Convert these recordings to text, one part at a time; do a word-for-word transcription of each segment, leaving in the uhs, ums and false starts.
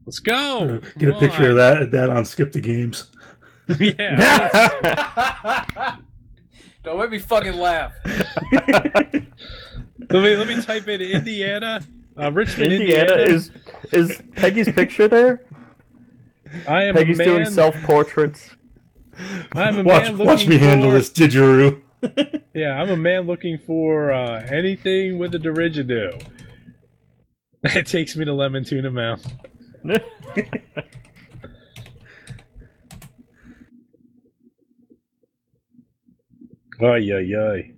Let's go. Get a Come picture on. of that that on Skip the Games. Yeah. Don't make me fucking laugh. let me let me type in Indiana. Uh, Richmond, Indiana, Indiana. is is Peggy's picture there? I am Peggy's a man. doing self-portraits. I'm a Watch, man looking watch me for, handle this didgeridoo. Yeah, I'm a man looking for uh, anything with a didgeridoo. It takes me to Lemon Tuna Mouth. Ay, ay, ay.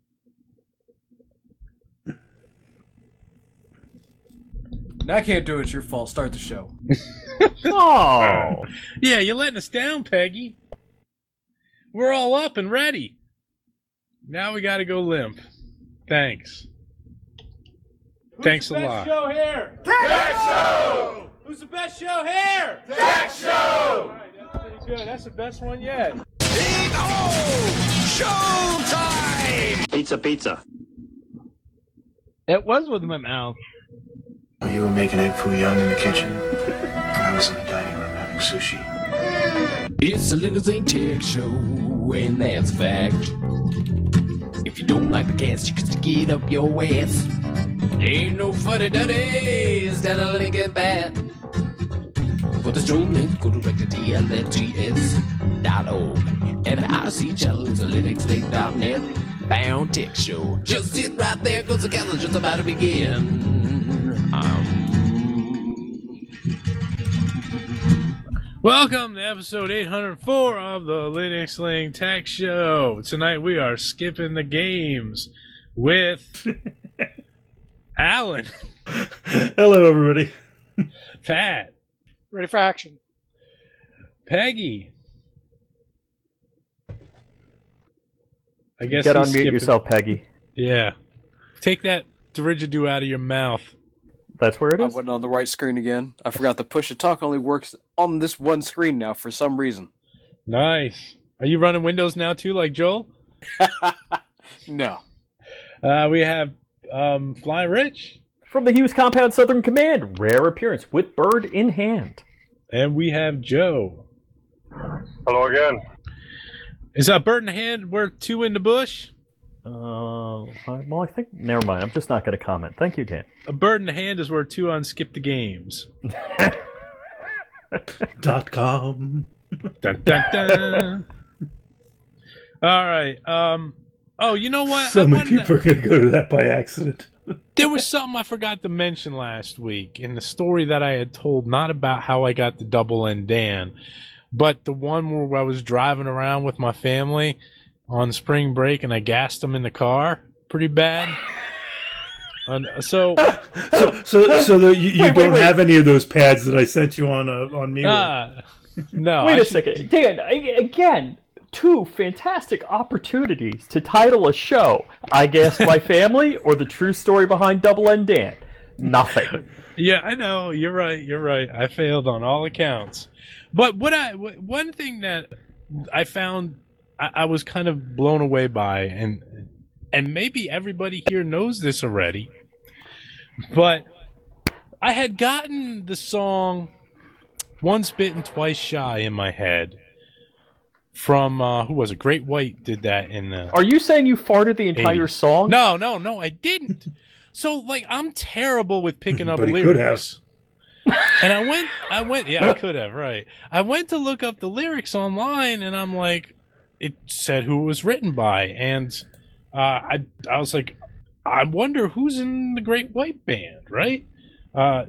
No, I can't do it. It's your fault. Start the show. Oh, Yeah, you're letting us down, Peggy. We're all up and ready. Now we got to go limp. Thanks. Thanks a lot. Show here. Tech Show. Who's the best show here? Tech Show. All right, that's pretty good. That's the best one yet. Pizza, pizza. It was with my mouth. You were making egg foo young in the kitchen, and I was in the dining room having sushi. It's a little Zane Tech Show, and that's a fact. If you don't like the cast, you can stick it up your ass. Ain't no funny duddies that'll link it bad. For the show, link, go direct to T L N T S dot org. And the Odyssey channel is a Linux link dot net. Bound Tech Show. Just sit right there, cause the calendar's just about to begin. Um... Welcome to episode eight hundred four of the Linux Link Tech Show. Tonight we are skipping the games with Alan, Hello, everybody. Pat, Ready for action. Peggy. I guess get he's unmute skipping- yourself, Peggy. Yeah. Take that didgeridoo out of your mouth. That's where it I is. wasn't on the right screen again. I forgot the push to talk only works on this one screen now for some reason. Nice. Are you running Windows now too, like Joel? No. Uh, we have um, Fly Rich, From the Hughes Compound Southern Command, rare appearance with bird in hand. and we have Joe. Hello again. Is that bird in hand worth two in the bush? Uh, well, I think never mind. I'm just not going to comment. Thank you, Dan. A bird in the hand is worth two on Skip the Games. Dot com. Dun, dun, dun. All right. Um. Oh, you know what? So I many wanted to- people are going to go to that by accident. There was something I forgot to mention last week in the story that I had told, not about how I got the double N Dan, but the one where I was driving around with my family on spring break and I gassed them in the car pretty bad. And so, So, so, so that you, you Wait, wait, don't wait. have any of those pads that I sent you on uh, on me. uh, no. Wait I a should- second. Dan, I- again, two fantastic opportunities to title a show. I Guessed My Family or The True Story Behind Double N Dan. Nothing. Yeah, I know. You're right. You're right. I failed on all accounts. But what I wh- one thing that I found I, I was kind of blown away by, and and maybe everybody here knows this already, but I had gotten the song "Once Bitten, Twice Shy" in my head from uh, who was it? Great White did that in the. Are you saying you farted the entire eighties. song? No, no, no, I didn't. So like I'm terrible with picking up But he could lyrics. And I went I went yeah, I could have, right. I went to look up the lyrics online and I'm like it said who it was written by and uh I I was like I wonder who's in the Great White Band, right? Uh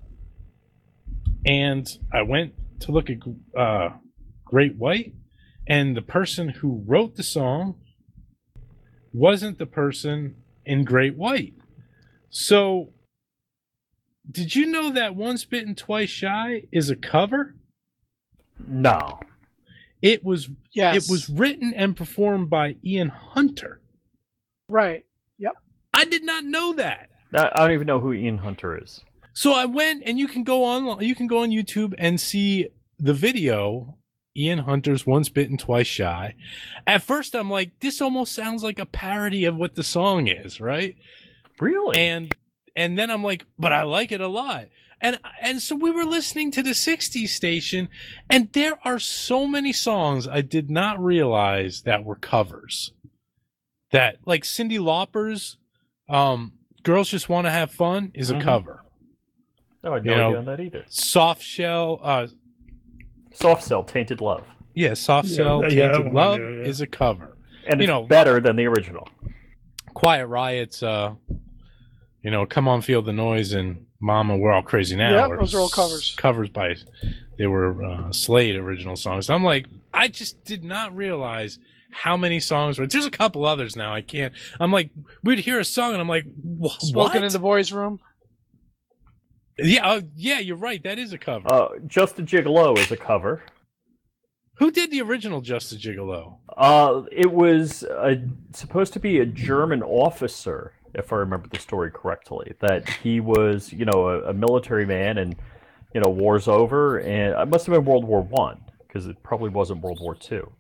and I went to look at uh Great White and the person who wrote the song wasn't the person in Great White. So, did you know that Once Bitten, Twice Shy is a cover? No. It was Yes. it was written and performed by Ian Hunter. Right. I did not know that. I I don't even know who Ian Hunter is. So I went and you can go on you can go on YouTube and see the video Ian Hunter's Once Bitten, Twice Shy. At first I'm like this almost sounds like a parody of what the song is, right? Really? And and then I'm like, but I like it a lot. And and so we were listening to the sixties station, and there are so many songs I did not realize that were covers. That, like Cyndi Lauper's um, Girls Just Want to Have Fun is a Mhm. cover. No, I had You no know, idea on that either. Soft Shell, uh, Soft Cell, Tainted Love. yeah, Soft Yeah, Cell, yeah, that Tainted one, Love yeah, yeah. is a cover. And You it's know, better than the original. Quiet Riot's, uh, you know, Come On Feel the Noise and Mama, We're All Crazy Now. Yeah, were those are all covers. Covers by, they were uh, Slade original songs. I'm like, I just did not realize how many songs were. There's a couple others now. I can't. I'm like, we'd hear a song and I'm like, wh- what? Smoking in the boys' room. Yeah, uh, yeah, you're right. That is a cover. Uh, Just a Gigolo is a cover. Who did the original Just a Gigolo? Uh, it was a, supposed to be a German officer, if I remember the story correctly. That he was, you know, a, a military man, and you know, war's over, and it must have been World War One because it probably wasn't World War Two.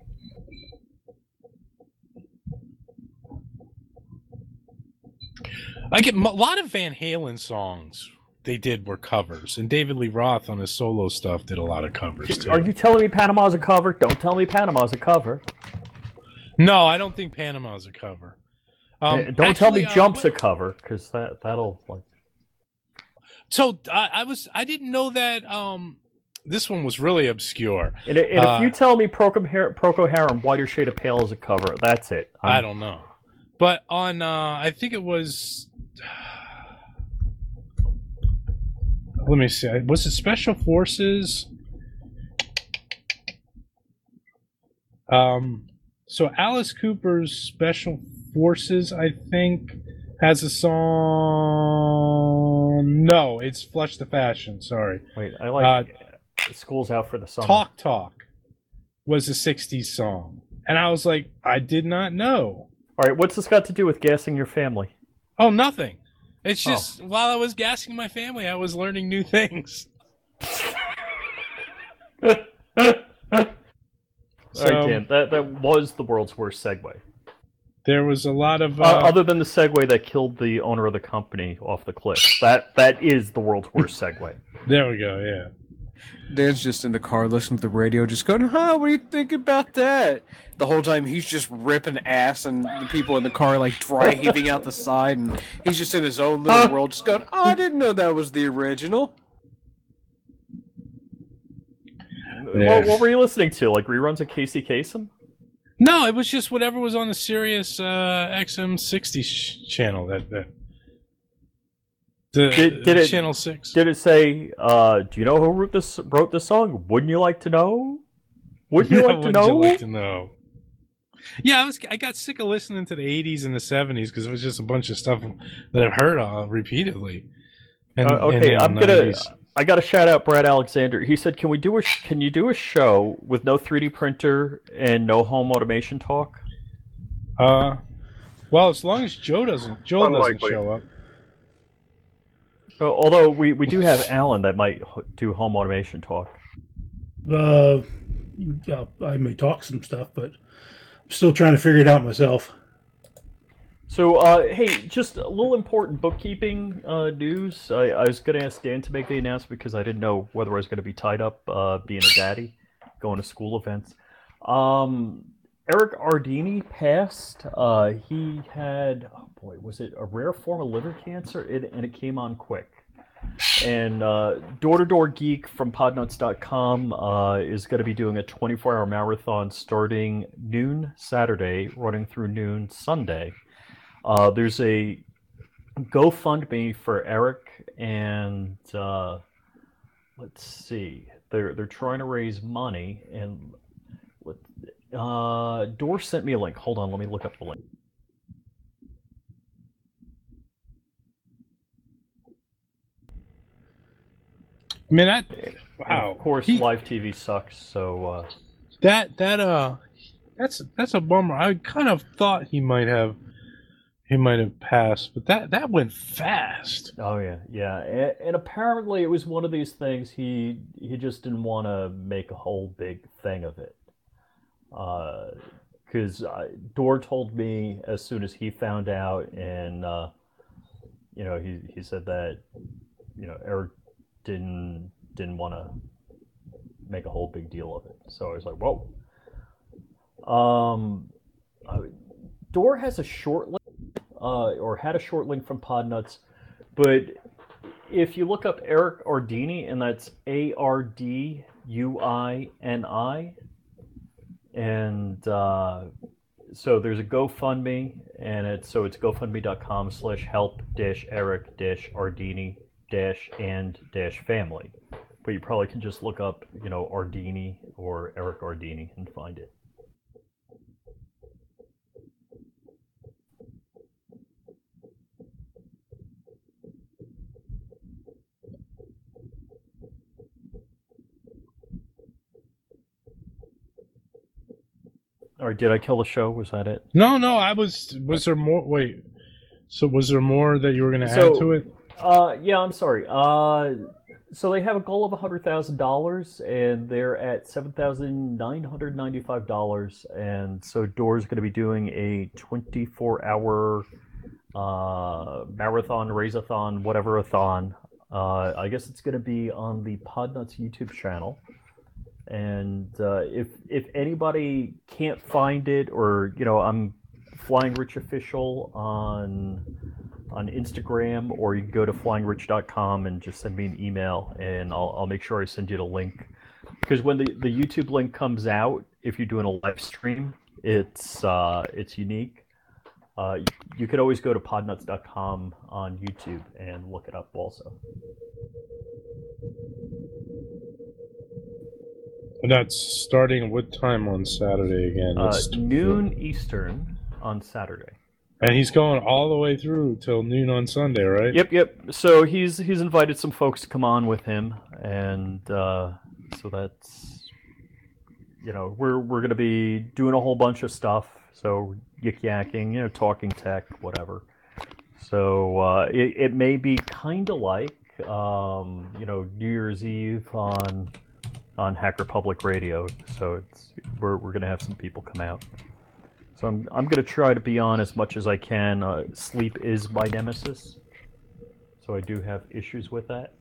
I get a lot of Van Halen songs they did were covers, and David Lee Roth on his solo stuff did a lot of covers too. Are you telling me Panama's a cover? Don't tell me Panama's a cover. No, I don't think Panama's a cover. Um, Uh, Don't tell me actually, uh, Jump's a what- cover because that that'll like. So I, I was I didn't know that um this one was really obscure. And, and Uh, if you tell me Procol Har- Procol Harum, Whiter Shade of Pale is a cover, that's it. I I'm- don't know, but on uh, I think it was. Let me see. Was it Special Forces? Um, so Alice Cooper's Special Forces, I think, has a song. No, it's Flush the Fashion. Sorry. Wait, I like School's Out for the Summer. Talk Talk was a sixties song. And I was like, I did not know. All right, what's this got to do with gassing your family? Oh, nothing. It's Oh. just while I was gassing my family, I was learning new things. All So right, Dan, that, that was the world's worst segue. there was a lot of. Uh, Uh, other than the segue that killed the owner of the company off the cliff. That That is the world's worst segue. there we go. Yeah. Dan's just in the car listening to the radio, just going, huh, what do you think about that? The whole time he's just ripping ass, and the people in the car like dry heaving out the side, and he's just in his own little world, just going, oh, I didn't know that was the original. What, what were you listening to? Like reruns of Casey Kasem? No, it was just whatever was on the Sirius uh, X M sixty sh- channel. That that. The Did- did it- channel six. Did it say, uh, do you know who wrote this, wrote this song? Wouldn't you like to know? Wouldn't you like to Wouldn't know? you like to know? Yeah, I was. I got sick of listening to the eighties and the seventies because it was just a bunch of stuff that I've heard uh, repeatedly. And, Uh, and okay, the I'm gonna. nineties. I got to shout out Brad Alexander. He said, "Can we do a? sh- Can you do a show with no three D printer and no home automation talk?" Uh, well, as long as Joe doesn't, Joe doesn't Unlikely. show up. Uh, although we, we do have Alan that might h- do home automation talk. Uh, yeah, I may talk some stuff, but I'm still trying to figure it out myself. So, uh, hey, just a little important bookkeeping uh, news. I, I was going to ask Dan to make the announcement because I didn't know whether I was going to be tied up uh, being a daddy, going to school events. Um, Eric Ardini passed. Uh, he had, oh boy, was it a rare form of liver cancer? It, and it came on quick. And uh, Door to Door Geek from podnuts dot com uh, is going to be doing a twenty-four hour marathon starting noon Saturday, running through noon Sunday. Uh, there's a GoFundMe for Eric, and uh, let's see, they're they're trying to raise money, and uh, Door sent me a link. Hold on, let me look up the link. I mean, that. And Wow. of course, He- live T V sucks. So uh, That that uh, that's that's a bummer. I kind of thought he might have, he might have passed, but that that went fast. oh yeah, yeah, and, and apparently it was one of these things. He he just didn't want to make a whole big thing of it. Because uh, Door told me as soon as he found out, and uh, you know, he he said that you know Eric didn't didn't want to make a whole big deal of it. So I was like, whoa. Um, uh, Door has a short link, uh, or had a short link from Podnuts, but if you look up Eric Ardini, and that's A R D U I N I, and uh, so there's a GoFundMe, and it's so it's gofundme.com slash help dash Eric dash Ardini dash and dash family. But you probably can just look up, you know, Ardini or Eric Ardini and find it. Or did I kill the show? Was that it? No, no. I was. Was there more? Wait. So was there more that you were going to So- add to it? Uh, yeah, I'm sorry. Uh, so they have a goal of one hundred thousand dollars, and they're at seven thousand nine hundred ninety-five dollars. And so Door's going to be doing a twenty-four hour uh, marathon, race-a-thon, whatever-a-thon. Uh, I guess it's going to be on the Podnuts YouTube channel. And uh, if if anybody can't find it, or you know, I'm Flying Rich Official on on Instagram, or you can go to flying rich dot com and just send me an email, and I'll I'll make sure I send you the link. Because when the, the YouTube link comes out, if you're doing a live stream, it's uh, it's unique. Uh, you, you could always go to podnuts dot com on YouTube and look it up also. And that's starting what time on Saturday again? Uh, It's- noon Eastern on Saturday. And he's going all the way through till noon on Sunday, right? Yep, yep. So he's he's invited some folks to come on with him, and uh, so that's, you know, we're we're gonna be doing a whole bunch of stuff. So yik yakking, you know, talking tech, whatever. So uh, it it may be kind of like um, you know, New Year's Eve on on Hacker Public Radio. So it's we're we're gonna have some people come out. So I'm I'm gonna try to be on as much as I can. Uh, sleep is my nemesis, so I do have issues with that.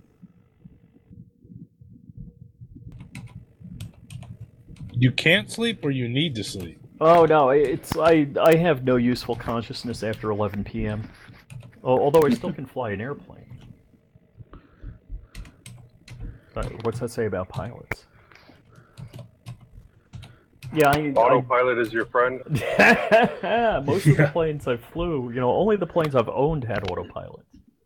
You can't sleep, or you need to sleep. Oh no, it's I I have no useful consciousness after eleven p m Al- Although I still can fly an airplane. Uh, What's that say about pilots? Yeah, I, Autopilot is your friend. I most of the planes I flew, you know, only the planes I've owned had autopilot.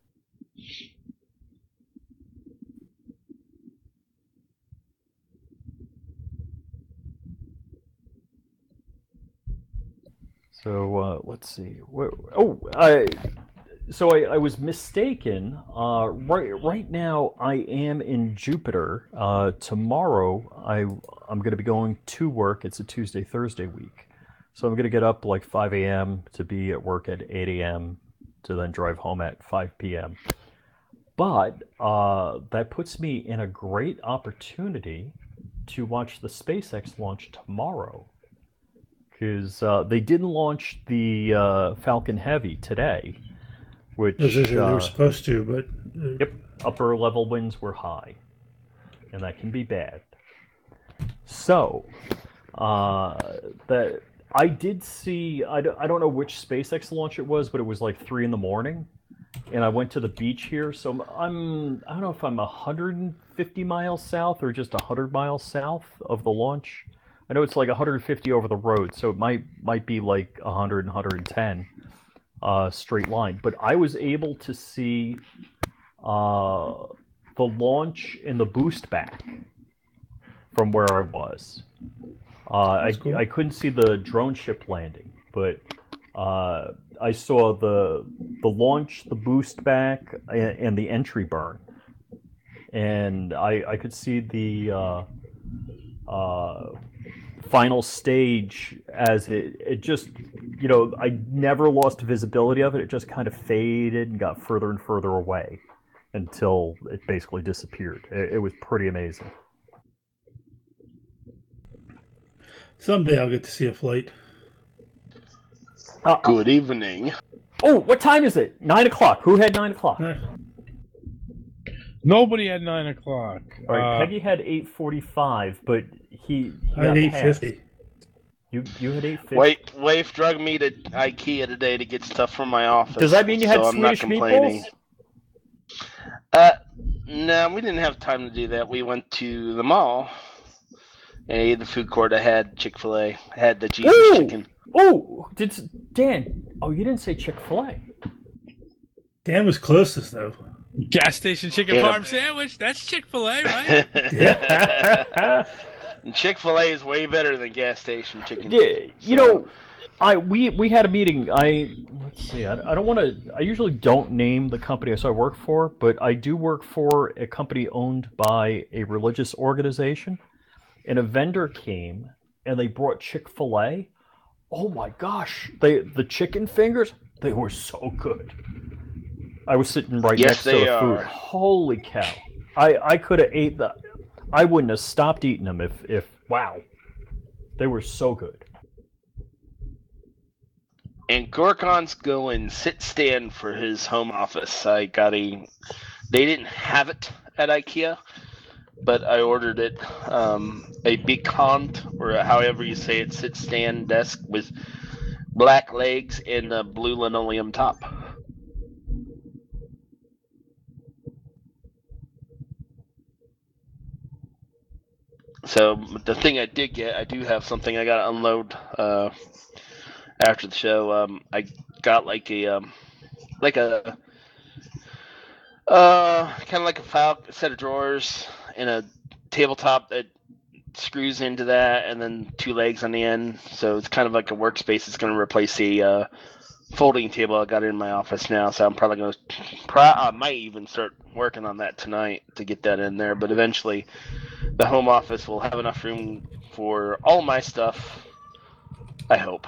So uh, let's see. Where, oh, I. So I, I was mistaken. Uh, right, right now I am in Jupiter. Uh, tomorrow I I'm going to be going to work. It's a Tuesday Thursday week, so I'm going to get up like five a m to be at work at eight a m to then drive home at five p m But uh, that puts me in a great opportunity to watch the SpaceX launch tomorrow, because uh, they didn't launch the uh, Falcon Heavy today. Which As if they uh, were supposed to, but uh, yep, upper level winds were high, and that can be bad. So, uh, that I did see. I don't, I don't know which SpaceX launch it was, but it was like three in the morning, and I went to the beach here. So I'm, I'm I don't know if I'm one hundred fifty miles south or just one hundred miles south of the launch. I know it's like one hundred fifty over the road, so it might might be like one hundred and one hundred ten. Uh, straight line, but I was able to see uh, the launch and the boost back from where I was. Uh, I, cool. I couldn't see the drone ship landing, but uh, I saw the the launch, the boost back, and, and the entry burn, and I I could see the uh, uh, final stage as it it just. You know, I never lost visibility of it. It just kind of faded and got further and further away until it basically disappeared. It, it was pretty amazing. someday I'll get to see a flight. Uh, Good evening. oh, what time is it? Nine o'clock. Who had nine o'clock? Uh, Nobody had nine o'clock. All right, Uh, Peggy had eight forty-five, but he, he I had got eight passed. fifty. You you had eight fifty. Wait, Waif drugged me to IKEA today to get stuff from my office. Does that mean you had so I'm not Swedish complaining. meatballs? Uh, no, we didn't have time to do that. We went to the mall and ate in the food court. I had Chick-fil-A. I had the Jesus Ooh! chicken. Oh, did Dan? Oh, you didn't say Chick-fil-A. Dan was closest though. gas station chicken Yeah. parm sandwich. That's Chick-fil-A, right? And Chick-fil-A is way better than gas station chicken. Yeah, you So- know, I we we had a meeting. I let's see. I, I don't want to. I usually don't name the company I work for, but I do work for a company owned by a religious organization. And a vendor came and they brought Chick-fil-A. Oh my gosh! They the chicken fingers. They were so good. I was sitting right Yes, next to they the food. are. Holy cow! I I could have ate that. I wouldn't have stopped eating them if if wow. They were so good. And Gorkon's going sit stand for his home office. I got a. They didn't have it at IKEA, but I ordered it. Um, a Bicont, or however you say it, sit stand desk with black legs and a blue linoleum top. So the thing I did get, I do have something I got to unload uh, after the show. Um, I got like a um, like a uh, kind of like a file set of drawers and a tabletop that screws into that, and then two legs on the end. So it's kind of like a workspace. It's going to replace the uh, folding table I got in my office now. So I'm probably going to, pro- I might even start working on that tonight to get that in there. But eventually, the home office will have enough room for all my stuff. I hope.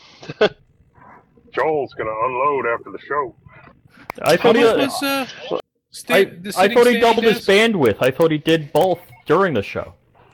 Joel's gonna unload after the show. I How thought he, much was uh, sta- I, the I sitting thought he standing doubled his desk? bandwidth. I thought he did both during the show.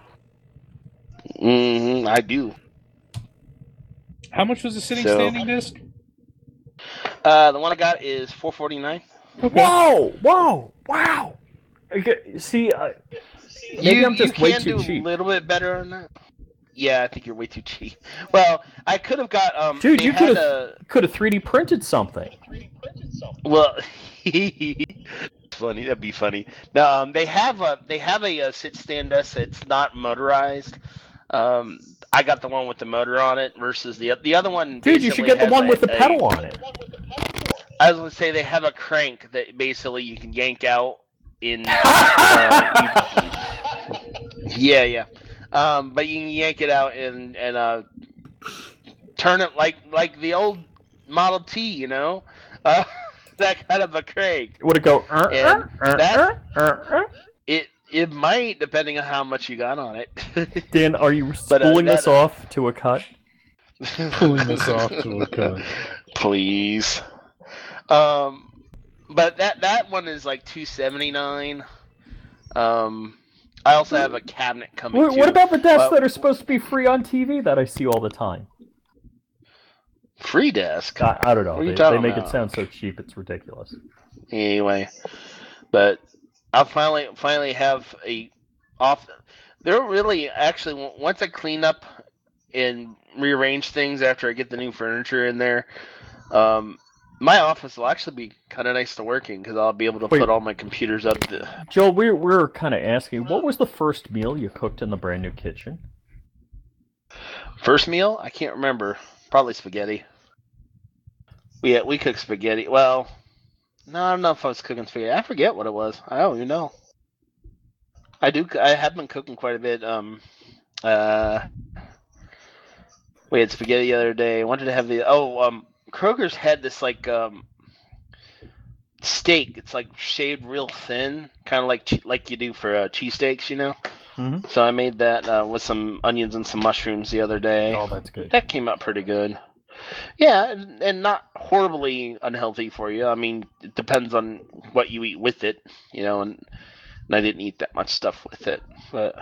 Mm-hmm, I do. How much was the sitting So- standing desk? Uh, the one I got is four forty-nine. Whoa! Whoa! Wow! Okay, see, uh, maybe you, I'm just you way can too do cheap. a little bit better on that. Yeah, I think you're way too cheap. Well, I could have got um. Dude, they you had could have a- could have three D printed something. Well, funny. That'd be funny. Now, um, they have a they have a, uh sit stand desk that's not motorized. Um, I got the one with the motor on it versus the the other one. Dude, you should basically get the has one a- with the a- pedal on it. I was gonna say they have a crank that basically you can yank out in. Uh, you- yeah, yeah. Um, but you can yank it out and and uh, turn it like like the old Model T, you know, uh, that kind of a crank. Would it go? Uh, And uh, uh, that- uh, uh, uh? It it might, depending on how much you got on it. Dan, are you But, uh, spooling this that- off to a cut? Pulling this off to a cut. Please. Um, but that that one is like two seventy nine. Um, I also have a cabinet coming. What, too. what about the desks Uh, that are supposed to be free on T V that I see all the time? free desk? I, I don't know. What are you They, talking they make it about? sound so cheap, it's ridiculous. Anyway, but I'll finally finally have a off. They're really actually once I clean up and rearrange things after I get the new furniture in there. Um, my office will actually be kind of nice to work in because I'll be able to Wait. put all my computers up. To, Joel, we're, we're kind of asking, what was the first meal you cooked in the brand new kitchen? First meal? I can't remember. Probably spaghetti. We we cooked spaghetti. Well, no, I don't know if I was cooking spaghetti. I forget what it was. I don't even know. I do. I have been cooking quite a bit. Um, uh, we had spaghetti the other day. I wanted to have the oh um Kroger's had this like um steak. It's like shaved real thin, kind of like che- like you do for uh, cheesesteaks, you know. Mm-hmm. So I made that uh, with some onions and some mushrooms the other day. Oh, that's good. That came out pretty good. Yeah, and, and not horribly unhealthy for you. I mean, it depends on what you eat with it, you know, and, and I didn't eat that much stuff with it. But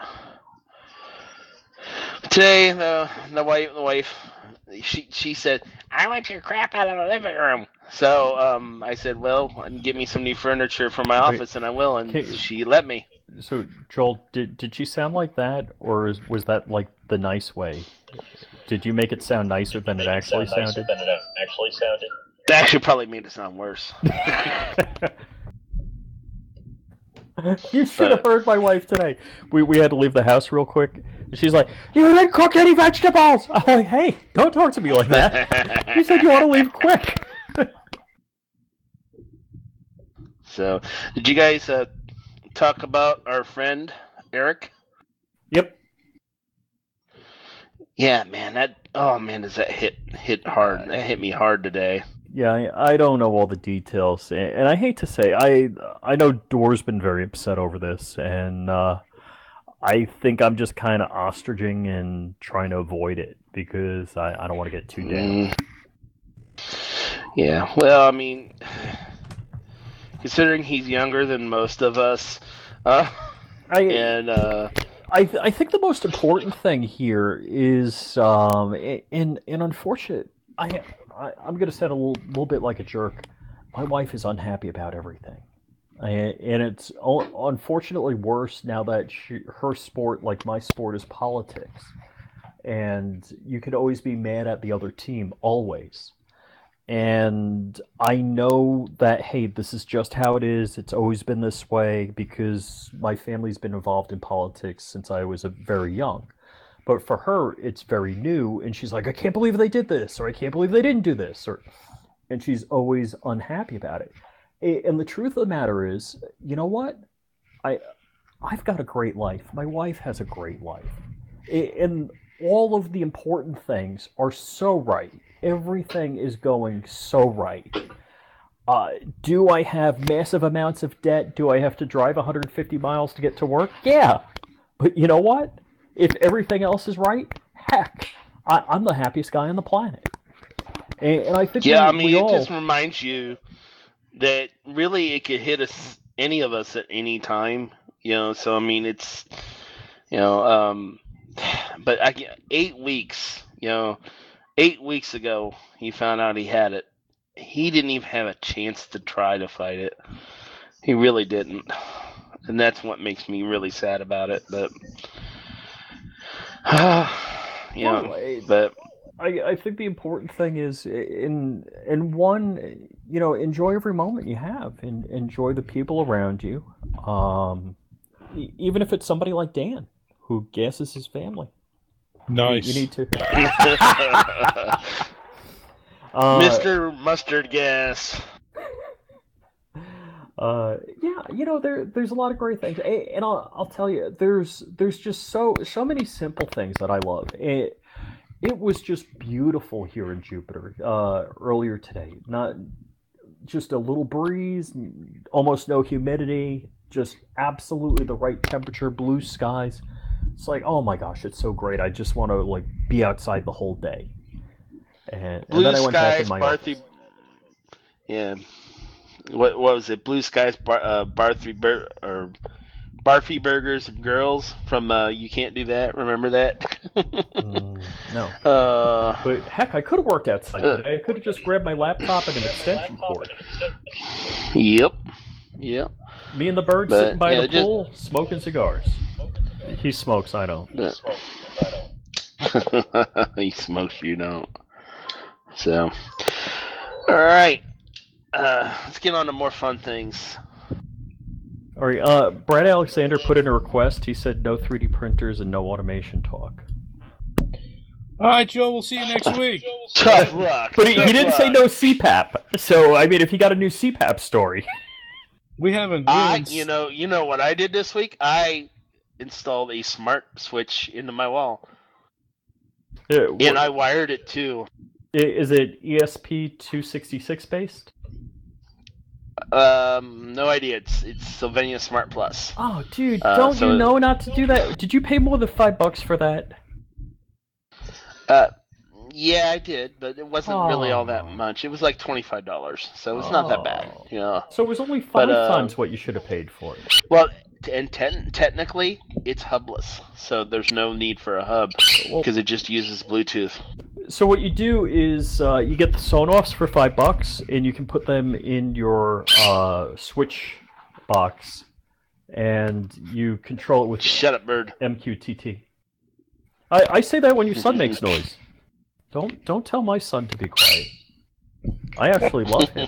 today, the the wife, the wife, she she said, "I want your crap out of the living room." So um, I said, well, get me some new furniture for my Wait, office, and I will. And can- she let me. So, Joel, did did she sound like that, or is, was that like the nice way? Did you make it sound nicer than it actually sounded? Than it actually sounded. That actually probably made it sound worse. You should have heard my wife today. We we had to leave the house real quick. She's like, "You didn't cook any vegetables." I'm like, "Hey, don't talk to me like that." You said you want to leave quick. So, did you guys uh, talk about our friend Eric? Yep. Yeah, man. That oh man, does that hit hit hard? That hit me hard today. Yeah, I, I don't know all the details, and, and I hate to say, I I know Door's been very upset over this, and uh, I think I'm just kind of ostriching and trying to avoid it because I, I don't want to get too down. Mm. Yeah. Well, I mean, considering he's younger than most of us, uh, I and uh, I th- I think the most important thing here is um and and unfortunate I, I I'm gonna sound a little, little bit like a jerk. My wife is unhappy about everything, I, and it's u- unfortunately worse now that she, her sport, like my sport, is politics, and you can always be mad at the other team always. And I know that, hey, this is just how it is. It's always been this way because my family's been involved in politics since I was a very young. But for her, it's very new, and she's like, I can't believe they did this, or I can't believe they didn't do this, or, and she's always unhappy about it. A- And the truth of the matter is, you know what? I, I've got a great life. My wife has a great life. A- And all of the important things are so right. Everything is going so right. Uh, do I have massive amounts of debt? Do I have to drive one hundred fifty miles to get to work? Yeah. But you know what? If everything else is right, heck, I, I'm the happiest guy on the planet. And, and I think yeah, we, I mean, we it all... just reminds you that really it could hit us, any of us, at any time. You know, so I mean, it's you know, um, but I get eight weeks. You know, eight weeks ago he found out he had it. He didn't even have a chance to try to fight it. He really didn't, and that's what makes me really sad about it. But you know, Well, I- but I, I think the important thing is in in one, you know, enjoy every moment you have and enjoy the people around you. Um, e- even if it's somebody like Dan who gasses his family. You- Nice. You, need to. uh, Mister Mustard Gas. Uh, yeah, you know, there there's a lot of great things, A- and I'll I'll tell you, there's there's just so so many simple things that I love. It it was just beautiful here in Jupiter uh, earlier today. Not just a little breeze, almost no humidity, just absolutely the right temperature, blue skies. It's like, oh my gosh, it's so great. I just want to like be outside the whole day. And, and Blue then I went back skies, in my Barthy. office. Yeah. What what was it? Blue skies, Bar, uh, Barthy Bur- or Barfy Burgers and Girls from uh, You Can't Do That. Remember that? Mm, no. Uh, But heck, I could have worked outside today. I could have just grabbed my laptop and an extension cord. Yep. Yep. Me and the bird But, sitting by yeah, the just- pool, smoking cigars. He smokes, I don't. But- he smokes, you don't. So, all right. Uh, let's get on to more fun things. All right, uh, Brad Alexander put in a request. He said no three D printers and no automation talk. All right, Joe. We'll see you next week. Tough luck. But he, tough he didn't say luck. no C PAP. So, I mean, if he got a new C PAP story. We haven't. I, we you know, you know what I did this week? I installed a smart switch into my wall, Uh, and I wired it too. Is it E S P two sixty-six based? Um, no idea. It's it's Sylvania Smart Plus. Oh, dude, Uh, don't so- you know not to do that? Did you pay more than five bucks for that? Uh, yeah, I did, but it wasn't really all that Oh. much. It was like twenty five dollars, so it's not that bad. Oh. You know. So it was only five But, uh, times what you should have paid for it. Well, and te- technically it's hubless, so there's no need for a hub because it just uses Bluetooth. So what you do is uh, you get the Sonoffs for five bucks, and you can put them in your uh, Switch box, and you control it with Shut up, bird. M Q T T. I, I say that when your son makes noise. Don't don't tell my son to be quiet. I actually love him.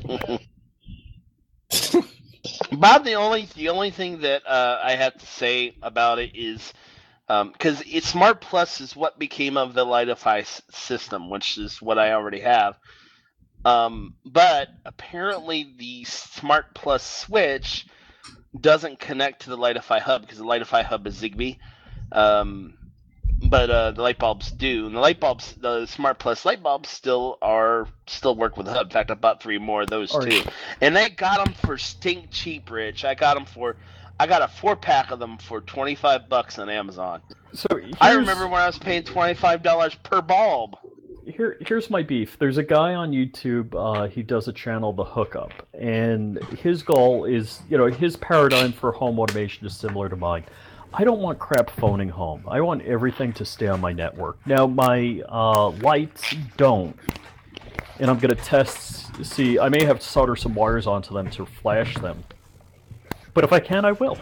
Bob, the only the only thing that uh, I have to say about it is because um, it's Smart Plus is what became of the Lightify s- system, which is what I already have. Um, but apparently, the Smart Plus switch doesn't connect to the Lightify hub because the Lightify hub is Zigbee. Um, but uh, the light bulbs do, and the light bulbs, the Smart Plus light bulbs, still are still work with the hub. In fact, I bought three more of those All too, right. and I got them for stink cheap, Rich. I got them for, I got a four pack of them for twenty five bucks on Amazon. So I here's- remember when I was paying twenty five dollars per bulb. Here, here's my beef. There's a guy on YouTube. Uh, he does a channel, The Hookup, and his goal is, you know, his paradigm for home automation is similar to mine. I don't want crap phoning home. I want everything to stay on my network. Now, my uh, lights don't, and I'm going to test. See, I may have to solder some wires onto them to flash them, but if I can, I will.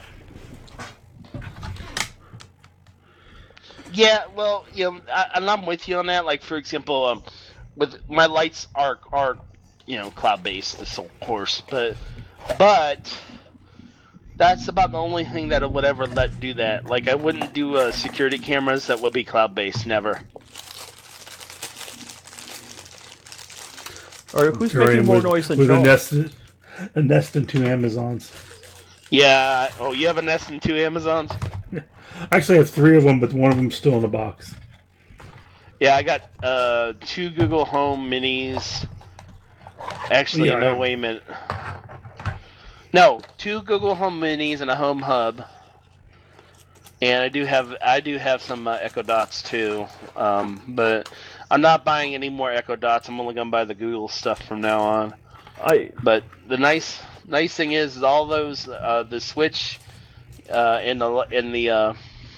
Yeah, well, you know, I, and I'm with you on that. Like, for example, um, with my lights are are, you know, cloud based, this of course, but but that's about the only thing that I would ever let do that. Like, I wouldn't do uh, security cameras that would be cloud based. Never. All right, who's You're making in more with, noise than with a Joel? nest, a nest and two Amazons. Yeah. Oh, you have a Nest and two Amazons? I actually have three of them, but one of them's still in the box. Yeah, I got uh, two Google Home Minis. Actually, Yeah, I no, have- wait a minute. No, two Google Home Minis and a Home Hub. And I do have I do have some uh, Echo Dots too, um, but I'm not buying any more Echo Dots. I'm only gonna buy the Google stuff from now on. I But the nice nice thing is, is all those uh, the Switch uh, and the in the uh,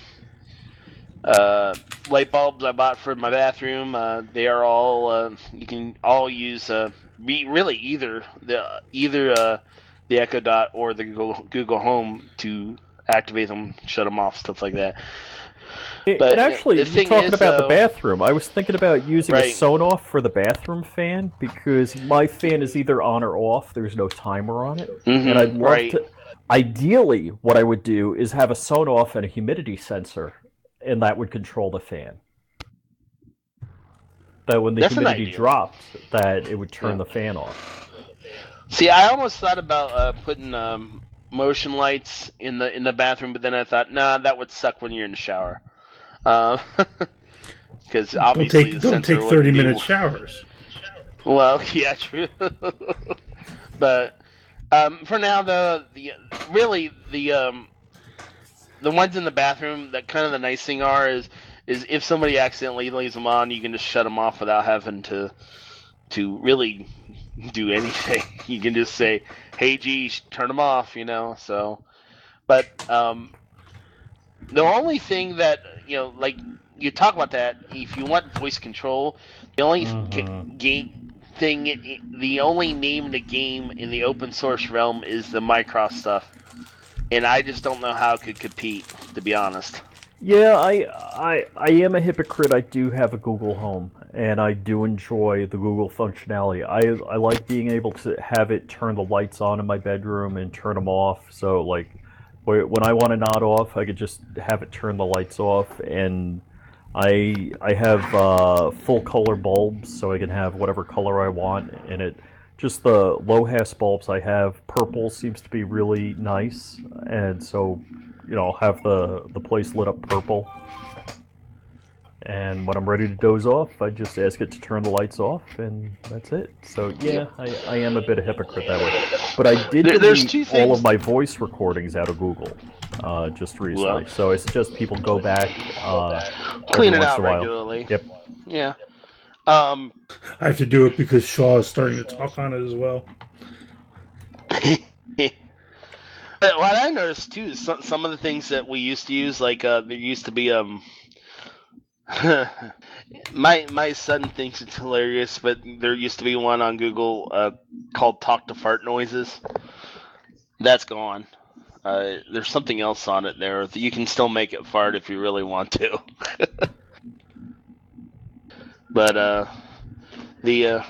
uh, light bulbs I bought for my bathroom. Uh, they are all uh, you can all use uh, re- really either the either uh, the Echo Dot or the Google, Google Home to activate them, shut them off, stuff like that. It, But and actually, the you're thing talking is, about the though- bathroom. I was thinking about using a Right. Sonoff for the bathroom fan because my fan is either on or off. There's no timer on it, Mhm, and I'd love right. to. Ideally, what I would do is have a Sonoff and a humidity sensor, and that would control the fan. That when the That's an humidity idea. dropped, that it would turn Yeah. the fan off. See, I almost thought about uh, putting um, motion lights in the in the bathroom, but then I thought, nah, that would suck when you're in the shower. Because Don't obviously take the don't sensor take wouldn't thirty be- minute showers. Well, yeah, true. But um, for now, the the really the um, the ones in the bathroom, that kind of the nice thing are is is if somebody accidentally leaves them on, you can just shut them off without having to to really do anything. You can just say, "Hey, geez, turn them off," you know. So, but um, the only thing that you know, like you talk about that, if you want voice control, the only Mhm. game thing, the only name in the game in the open source realm is the Microsoft stuff, and I just don't know how it could compete, to be honest. Yeah, I, I, I am a hypocrite. I do have a Google Home, and I do enjoy the Google functionality. I, I like being able to have it turn the lights on in my bedroom and turn them off. So, like, wh- when I want to nod off, I could just have it turn the lights off. And I, I have uh, full color bulbs, so I can have whatever color I want in it. Just the low-has bulbs I have, purple seems to be really nice, and so, you know, I'll have the, the place lit up purple. And when I'm ready to doze off, I just ask it to turn the lights off, and that's it. So, yeah, I, I am a bit of a hypocrite that way. But I did There- there's delete two all things- of my voice recordings out of Google uh, just recently. Well. So I suggest people go back uh, Clean every it once out in a while. regularly. Yep. Yeah. Um. I have to do it because Shaw is starting to talk on it as well. But what I noticed too is some, some of the things that we used to use, like uh, there used to be um. my my son thinks it's hilarious, but there used to be one on Google uh, called "Talk to Fart Noises." That's gone. Uh, there's something else on it there. You can still make it fart if you really want to. But uh, the uh,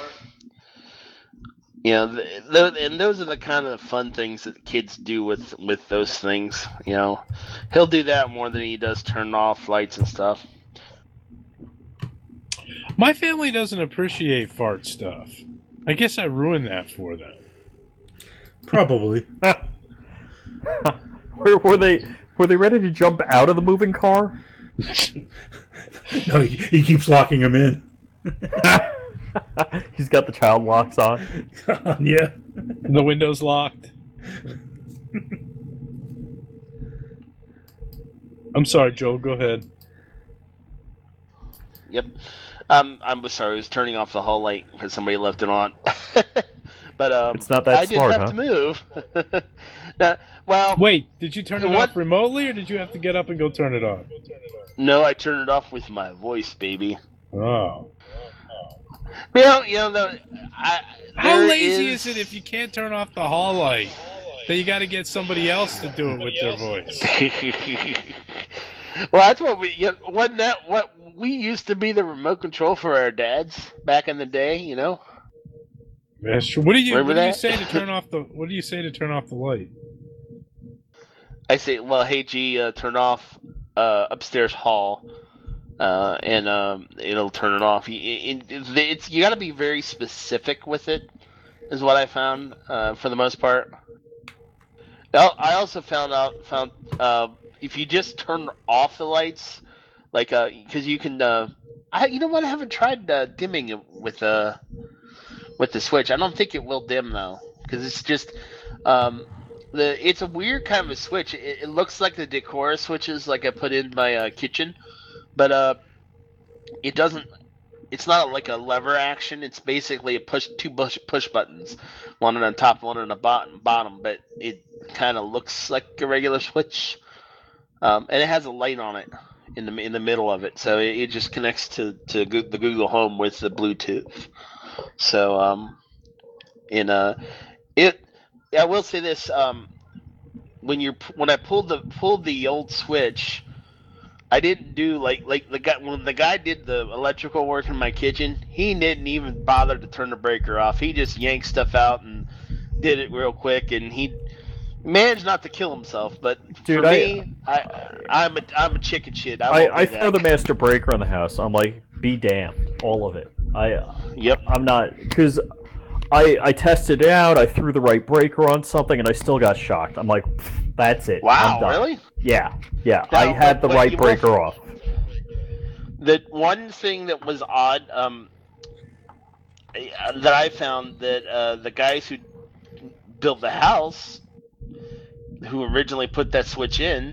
you know, the, the, and those are the kind of fun things that kids do with with those things. You know, he'll do that more than he does turn off lights and stuff. My family doesn't appreciate fart stuff. I guess I ruined that for them. Probably. were, were they were they ready to jump out of the moving car? No, he, he keeps locking them in. He's got the child locks on. Yeah. The window's locked. I'm sorry, Joel. Go ahead. Yep. Um, I'm sorry. I was turning off the hall light because somebody left it on. But um, it's not that I smart, didn't have huh? to move. Now, well, wait. Did you turn it what? off remotely, or did you have to get up and go turn it off? No, I turned it off with my voice, baby. Oh. You know, you know, the, I, How there lazy is... is it if you can't turn off the hall light? Then you got to get somebody else to do it with their voice. Well, that's what we. You know, wasn't that what we used to be the remote control for our dads back in the day? You know. That's true. What do you Remember What do you that? say to turn off the What do you say to turn off the light? I say, well, hey G, uh, turn off uh, upstairs hall, uh, and um, it'll turn it off. It, it, it's you got to be very specific with it, is what I found uh, for the most part. Now, I also found out found uh, if you just turn off the lights, like because uh, you can. Uh, I you know what I haven't tried uh, dimming it with uh with the switch. I don't think it will dim though, because it's just. Um, The it's a weird kind of a switch. It, it looks like the Decora switches, like I put in my uh, kitchen, but uh, it doesn't. It's not like a lever action. It's basically a push two push push buttons, one on the top, one on the bottom. Bottom, but it kind of looks like a regular switch, um, and it has a light on it in the in the middle of it. So it, it just connects to to Go- the Google Home with the Bluetooth. So um, in uh, it. I will say this: um, when you when I pulled the pulled the old switch, I didn't do like like the guy when the guy did the electrical work in my kitchen. He didn't even bother to turn the breaker off. He just yanked stuff out and did it real quick, and he managed not to kill himself. But Dude, for I, me, I I'm a I'm a chicken shit. I I, won't I do throw that. the master breaker on the house. I'm like, be damned, all of it. I Yep. I'm not because. I, I tested it out, I threw the right breaker on something, and I still got shocked. I'm like, that's it. Wow, I'm done. really? Yeah, yeah. Now, I had but- the but right you will- breaker off. The one thing that was odd um, that I found that uh, the guys who built the house, who originally put that switch in,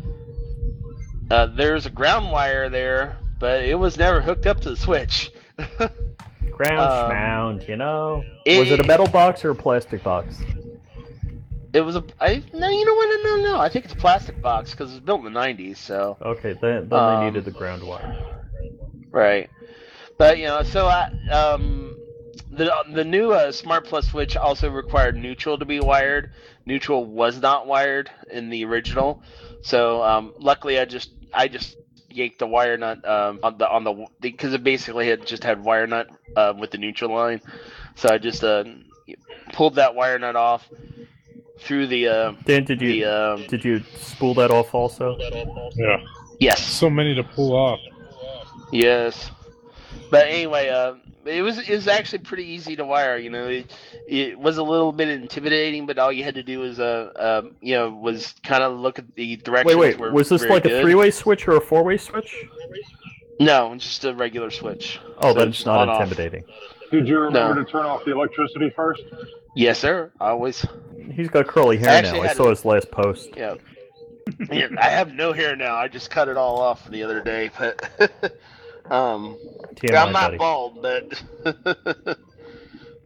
uh, there's a ground wire there, but it was never hooked up to the switch. Ground Um, schmound, you know? it- Was it a metal box or a plastic box? It was a I no, you know what? No, no, I think it's a plastic box because it was built in the nineties. So Okay, then, then Um, they needed the ground wire. right, but you know, so I um. The, the new uh, Smart Plus switch also required neutral to be wired. Neutral was not wired in the original, so um, luckily I just I just yanked the wire nut um, on the on the because it basically had just had wire nut uh, with the neutral line, so I just uh, pulled that wire nut off through the. Uh, Dan, did you the, um, did you spool that off also? Yeah. Yes. So many to pull off. Yes. But anyway, uh, it was it was actually pretty easy to wire. You know, it, it was a little bit intimidating, but all you had to do was uh, uh you know was kind of look at the directions. Wait, wait. Were Was this very like good. a three-way switch or a four-way switch? No, just a regular switch. Oh, So that's just not on, off. intimidating. Did you remember No. to turn off the electricity first? Yes, sir. Always. He's got curly I hair actually now. I had saw it- his last post. Yeah. Yeah, I have no hair now. I just cut it all off the other day, but um, T M I, I'm not buddy. bald, but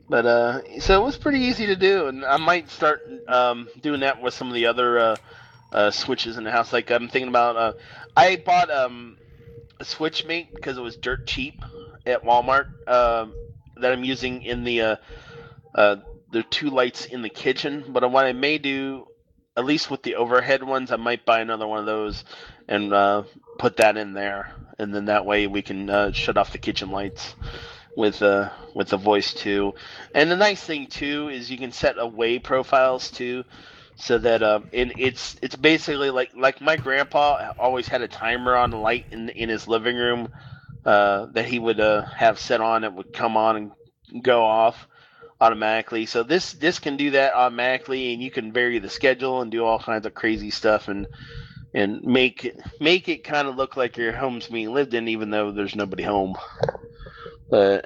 But uh, so it was pretty easy to do, and I might start um, doing that with some of the other uh, uh, switches in the house. Like I'm thinking about, uh, I bought um, a switch mate because it was dirt cheap at Walmart uh, that I'm using in the. Uh, uh, there are two lights in the kitchen, but what I may do, at least with the overhead ones, I might buy another one of those and uh, put that in there, and then that way we can uh, shut off the kitchen lights with uh with the voice too. And the nice thing too is you can set away profiles too, so that um and it's it's basically like like my grandpa always had a timer on the light in in his living room uh that he would uh have set on. It would come on and go off automatically. So this this can do that automatically, and you can vary the schedule and do all kinds of crazy stuff and and make it make it kind of look like your home's being lived in, even though there's nobody home. But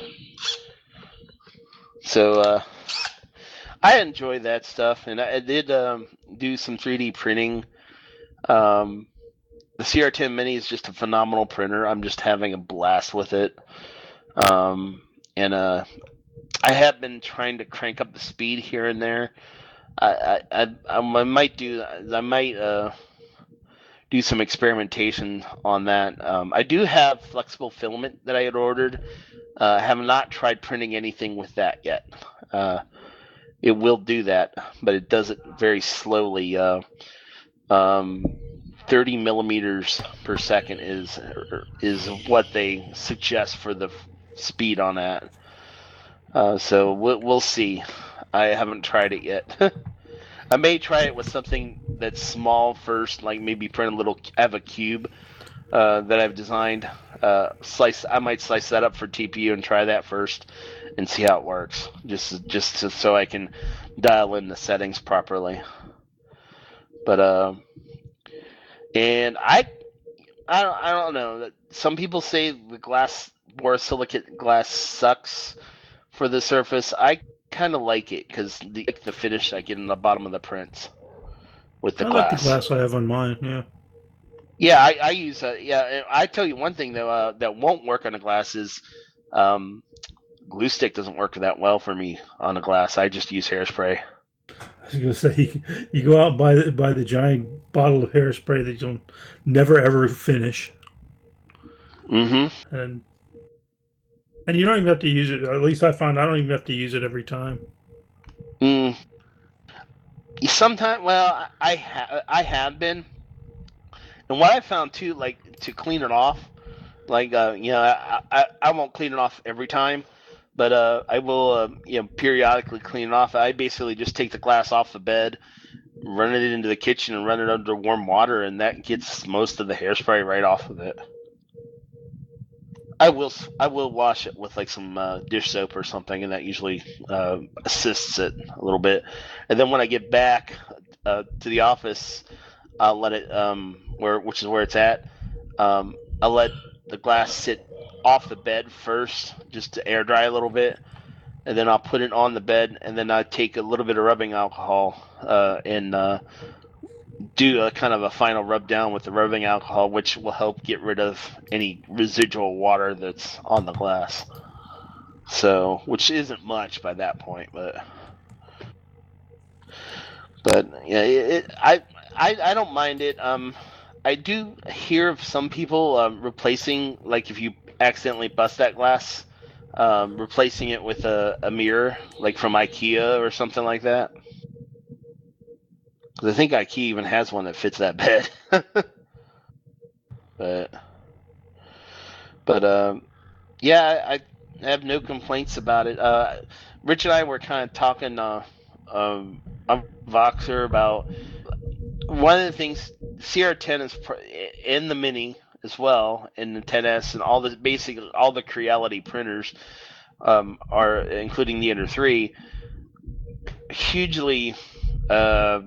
so uh, I enjoy that stuff, and I did um, do some three D printing. Um, the C R ten Mini is just a phenomenal printer. I'm just having a blast with it, um, and uh, I have been trying to crank up the speed here and there. I I, I, I might do I might uh, do some experimentation on that. Um, I do have flexible filament that I had ordered. I uh, have not tried printing anything with that yet. Uh, it will do that, but it does it very slowly. Uh, um, thirty millimeters per second is is what they suggest for the speed on that. Uh, so we'll, we'll see. I haven't tried it yet. I may try it with something that's small first, like maybe print a little. I have a cube uh, that I've designed. Uh, slice. I might slice that up for T P U and try that first, and see how it works. Just, just to, so I can dial in the settings properly. But uh, and I, I don't, I don't know. Some people say the glass, borosilicate glass sucks for the Surface. I kind of like it because the the finish I get in the bottom of the prints with the I glass. like the glass I have on mine. Yeah. Yeah, I, I use uh, yeah. I tell you one thing though uh, that won't work on the glass is um, glue stick doesn't work that well for me on the glass. I just use hairspray. I was going to say you go out and buy the, buy the giant bottle of hairspray that you'll never ever finish. Mm-hmm. And and you don't even have to use it. At least I found I don't even have to use it every time. Mm. Sometimes, well, I ha- I have been. And what I found too, like to clean it off, like uh, you know, I, I I won't clean it off every time, but uh, I will uh, you know periodically clean it off. I basically just take the glass off the bed, run it into the kitchen, and run it under warm water, and that gets most of the hairspray right off of it. I will I will wash it with like some uh, dish soap or something, and that usually uh, assists it a little bit. And then when I get back uh, to the office, I'll let it um where which is where it's at. Um, I'll let the glass sit off the bed first, just to air dry a little bit, and then I'll put it on the bed, and then I take a little bit of rubbing alcohol uh, and uh, do a kind of a final rub down with the rubbing alcohol, which will help get rid of any residual water that's on the glass. So, which isn't much by that point, but but yeah, it, it I. I, I don't mind it. Um, I do hear of some people um, replacing, like if you accidentally bust that glass, um, replacing it with a, a mirror, like from IKEA or something like that. Because I think IKEA even has one that fits that bed. but, but um, yeah, I, I have no complaints about it. Uh, Rich and I were kind of talking uh, um, on Voxer about. One of the things, C R ten is in the Mini as well, and the ten S, and all the basic, all the Creality printers um, are, including the Ender three, hugely uh,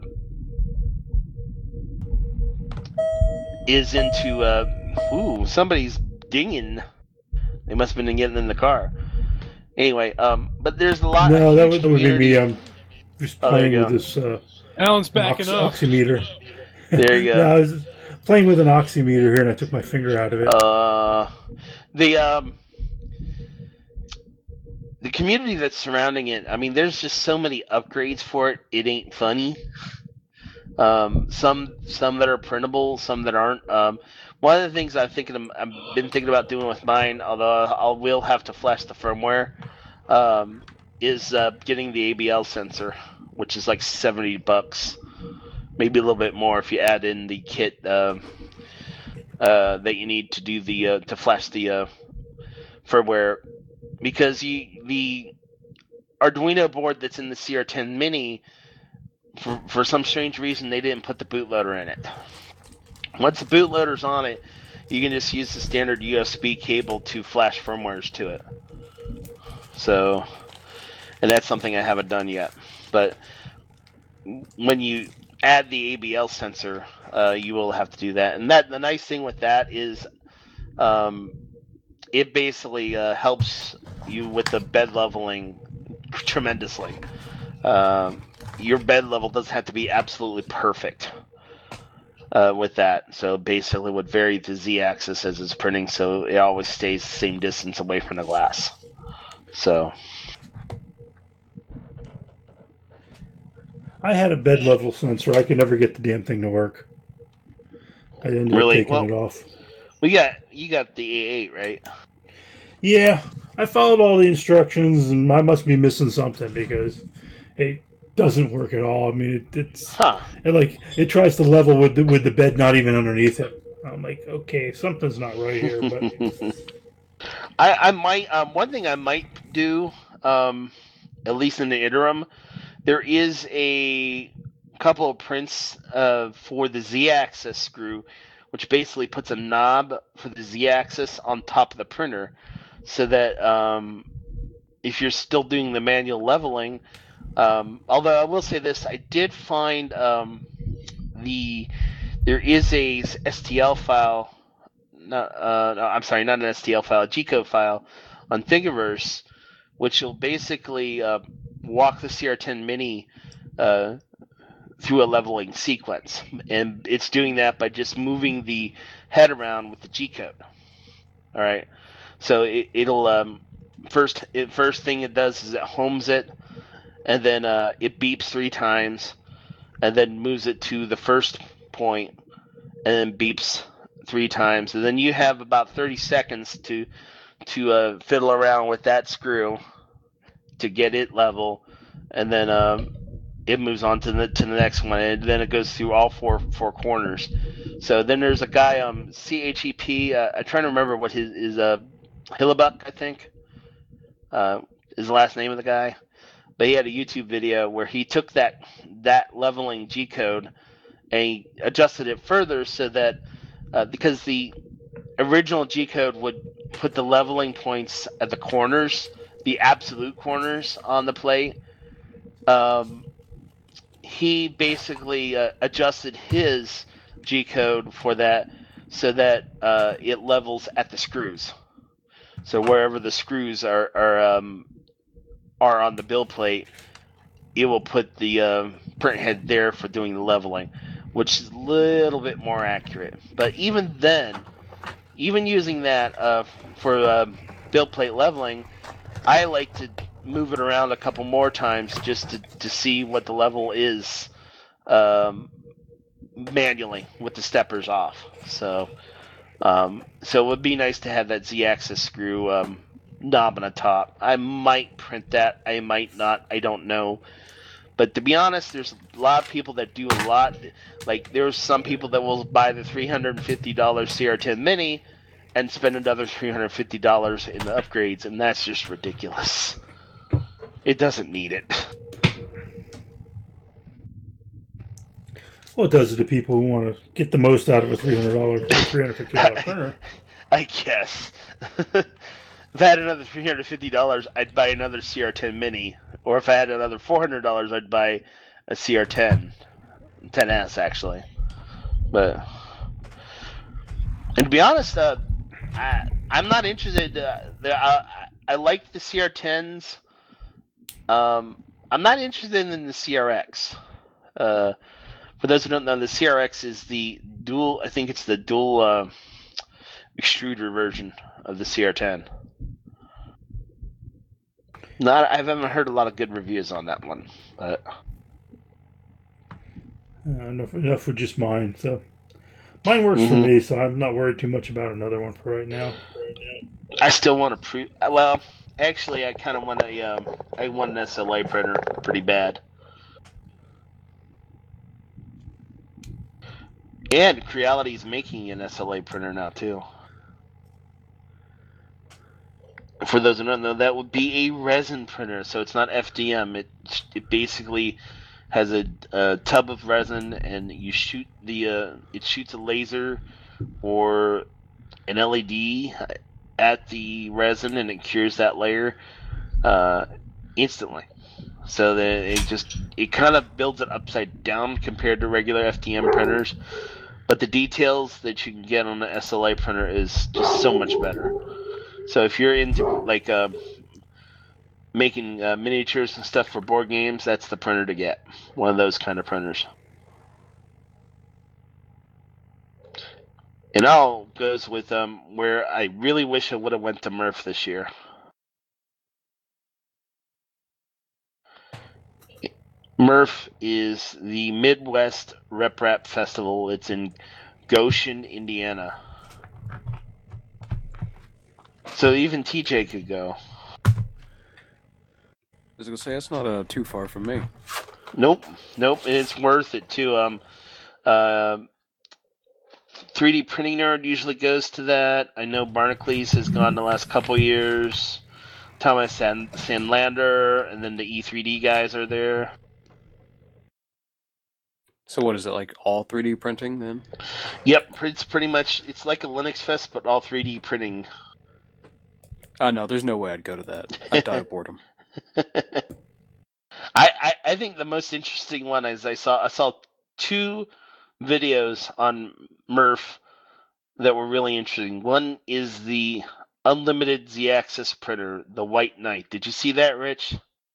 is into. Uh, ooh, somebody's dinging. They must have been getting in the car. Anyway, um, but there's a lot. No, of that would, that would be me. I'm just Oh, playing there you with go. this. Uh, Alan's backing ox- up. oximeter. There you go. No, I was playing with an oximeter here, and I took my finger out of it. Uh, the um, the community that's surrounding it, I mean, there's just so many upgrades for it. It ain't funny. Um, some some that are printable, some that aren't. Um, one of the things I'm thinking, I've been thinking about doing with mine, although I will have to flash the firmware, um, is uh, getting the A B L sensor, which is like seventy bucks, maybe a little bit more if you add in the kit uh, uh, that you need to do the uh, to flash the uh, firmware, because you the Arduino board that's in the C R ten Mini. For, for some strange reason, they didn't put the bootloader in it. Once the bootloader's on it, you can just use the standard U S B cable to flash firmwares to it. So, and that's something I haven't done yet. But when you add the A B L sensor, uh, you will have to do that. And that the nice thing with that is, um, it basically uh, helps you with the bed leveling tremendously. Um, your bed level doesn't have to be absolutely perfect uh, with that. So basically would vary the z-axis as it's printing, so it always stays the same distance away from the glass. So I had a bed level sensor. I could never get the damn thing to work. I ended really? up taking well, it off. We got you got the A eight, right? Yeah, I followed all the instructions, and I must be missing something because it doesn't work at all. I mean, it, it's huh. it like it tries to level with the, with the bed not even underneath it. I'm like, okay, something's not right here. But I, I might um, one thing I might do, um, at least in the interim, there is a couple of prints uh, for the Z-axis screw, which basically puts a knob for the Z-axis on top of the printer, so that um, if you're still doing the manual leveling, um, although I will say this, I did find um, the there is a S T L file, not, uh, no, I'm sorry, not an S T L file, a G-code file on Thingiverse, which will basically uh, walk the C R ten Mini uh, through a leveling sequence, and it's doing that by just moving the head around with the G-code. All right, so it, it'll um, first it, first thing it does is it homes it, and then uh, it beeps three times, and then moves it to the first point, and then beeps three times, and then you have about thirty seconds to to uh, fiddle around with that screw to get it level, and then um, it moves on to the to the next one, and then it goes through all four four corners. So then there's a guy, um, C H E P. Uh, I'm trying to remember what his is. Uh, Hillebuck, I think, uh, is the last name of the guy. But he had a YouTube video where he took that that leveling G code and he adjusted it further so that uh, because the original G code would put the leveling points at the corners, the absolute corners on the plate. Um, he basically uh, adjusted his G code for that so that uh, it levels at the screws. So wherever the screws are are um, are on the build plate, it will put the uh, print head there for doing the leveling, which is a little bit more accurate. But even then, even using that uh, for uh, build plate leveling, I like to move it around a couple more times just to, to see what the level is um, manually with the steppers off. So um, so it would be nice to have that Z-axis screw um, knob on the top. I might print that. I might not. I don't know. But to be honest, there's a lot of people that do a lot. Like, there's some people that will buy the three hundred fifty dollars C R ten Mini and spend another three hundred fifty dollars in the upgrades, and that's just ridiculous. It doesn't need it. Well, it does it to people who want to get the most out of a three hundred dollars, three hundred fifty dollars printer. I guess. If I had another three hundred fifty dollars, I'd buy another C R ten Mini. Or if I had another four hundred dollars, I'd buy a C R ten. ten S, actually. But, and to be honest, uh, I, I'm not interested. Uh, the, uh, I like the C R tens. Um, I'm not interested in the C R X. Uh, for those who don't know, the C R X is the dual, I think it's the dual uh, extruder version of the C R ten. Not, I haven't heard a lot of good reviews on that one, but Uh, enough, enough with just mine. So mine works Mhm. for me, so I'm not worried too much about another one for right now. I still want to prove. Well, actually, I kind of want a. Um, I want an S L A printer pretty bad. And Creality is making an S L A printer now too. For those who don't know, that would be a resin printer, so it's not F D M. It it basically has a, a tub of resin, and you shoot the. Uh, it shoots a laser or an L E D at the resin, and it cures that layer uh, instantly. So that it just it kind of builds it upside down compared to regular F D M printers, but the details that you can get on the S L A printer is just so much better. So if you're into like uh, making uh, miniatures and stuff for board games, that's the printer to get. One of those kind of printers. It all goes with um, where I really wish I would have went to Murph this year. Murph is the Midwest Rep Rap Festival. It's in Goshen, Indiana. So even T J could go. I was gonna say that's not uh, too far from me. Nope, nope, and it's worth it too. Um, uh, three D Printing Nerd usually goes to that. I know Barnacules has gone the last couple years. Thomas San- Sandlander, and then the E three D guys are there. So what is it, like all three D printing then? Yep, it's pretty much, it's like a Linux Fest, but all three D printing. Uh, no, there's no way I'd go to that. I'd die of boredom. I, I I think the most interesting one is I saw I saw two videos on Murph that were really interesting. One is the unlimited Z-axis printer, the White Knight. Did you see that, Rich?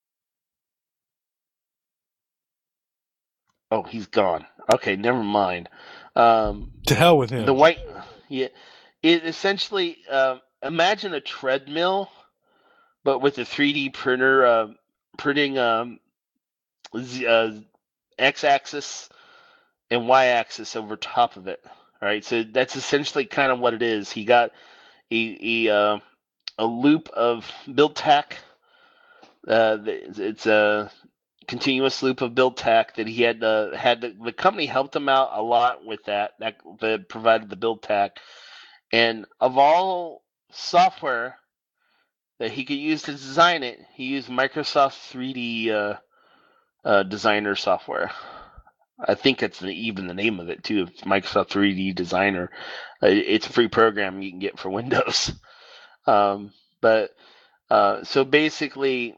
Oh, he's gone. Okay, never mind. Um, To hell with him. the white, yeah, it essentially uh, imagine a treadmill, but with a three D printer uh, printing um, z- uh, x-axis and y-axis over top of it. All right, so that's essentially kind of what it is. He got a a, uh, a loop of build tack. Uh, it's a continuous loop of build tack that he had uh, had the, the company helped him out a lot with that that, that provided the build tack, and of all software that he could use to design it, he used Microsoft three D uh, uh, Designer software. I think that's the, even the name of it too. It's Microsoft three D Designer. Uh, it's a free program you can get for Windows. Um, but uh, so basically,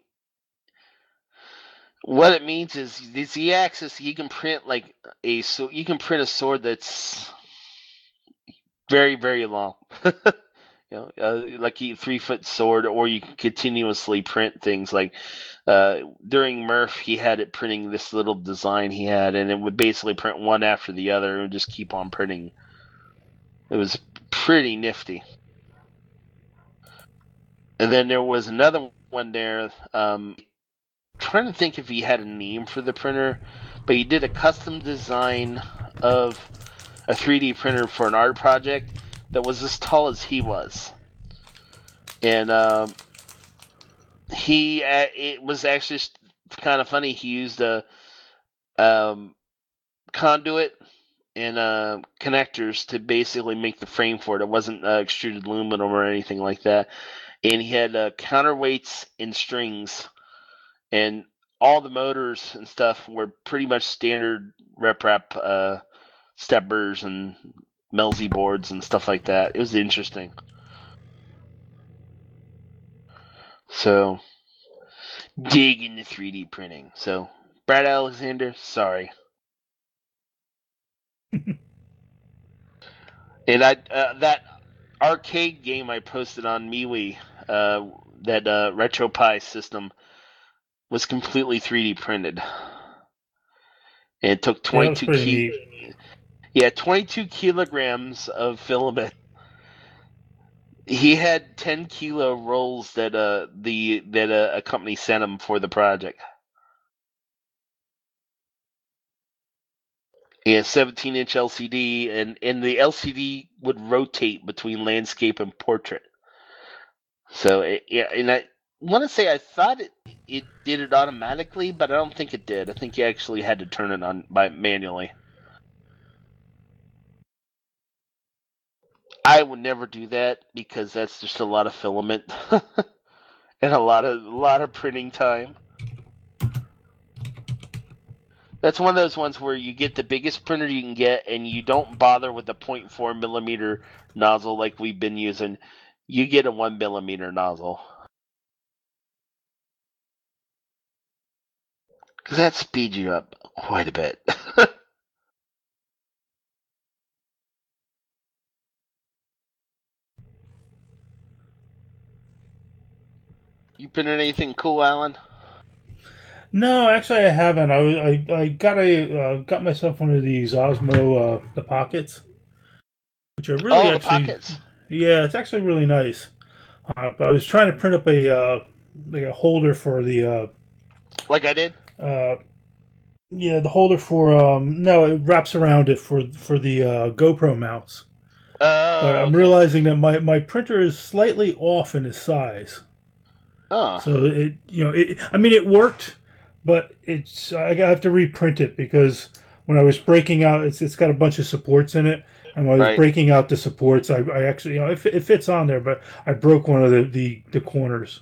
what it means is the Z-axis. You can print like a so you can print a sword that's very very long. You know, uh, like a three foot sword, or you can continuously print things. Like uh, during Murph, he had it printing this little design he had, and it would basically print one after the other and just keep on printing. It was pretty nifty. And then there was another one there. Um, trying to think if he had a name for the printer, but he did a custom design of a three D printer for an art project that was as tall as he was. And um, he, uh, it was actually kind of funny. He used a um, conduit and uh, connectors to basically make the frame for it. It wasn't uh, extruded aluminum or anything like that. And he had uh, counterweights and strings, and all the motors and stuff were pretty much standard rep rap uh, steppers and Melzi boards and stuff like that. It was interesting. So, dig into three D printing. So, Brad Alexander, sorry. And I uh, that arcade game I posted on MeWe, uh, that uh, RetroPie system, was completely three D printed. And it took twenty-two Yeah, ki- yeah, twenty-two kilograms of filament He had ten kilo rolls that uh the that uh, a company sent him for the project. Yeah, seventeen inch L C D, and and the L C D would rotate between landscape and portrait. So it, yeah, and I want to say I thought it it did it automatically, but I don't think it did. I think you actually had to turn it on by manually. I would never do that because that's just a lot of filament and a lot of a lot of printing time. That's one of those ones where you get the biggest printer you can get, and you don't bother with the point four millimeter nozzle like we've been using. You get a one millimeter nozzle because that speeds you up quite a bit. You printed anything cool, Alan? No, actually, I haven't. I was- I, I got a uh, got myself one of these Osmo uh, the Pockets, which are really oh, the actually pockets. yeah, it's actually really nice. Uh, but I was trying to print up a uh, like a holder for the uh, Like I did. uh, yeah the holder for um no it wraps around it for for the uh, GoPro mounts. Uh, But I'm realizing that my, my printer is slightly off in its size. Oh. So it you know it I mean it worked, but it's I have to reprint it because when I was breaking out it's it's got a bunch of supports in it, and when I was Right. breaking out the supports I, I actually you know it, it fits on there, but I broke one of the the, the corners.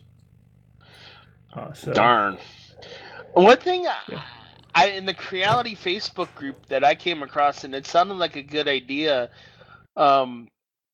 Uh, so Darn. One thing I, I in the Creality Facebook group that I came across, and it sounded like a good idea. Um,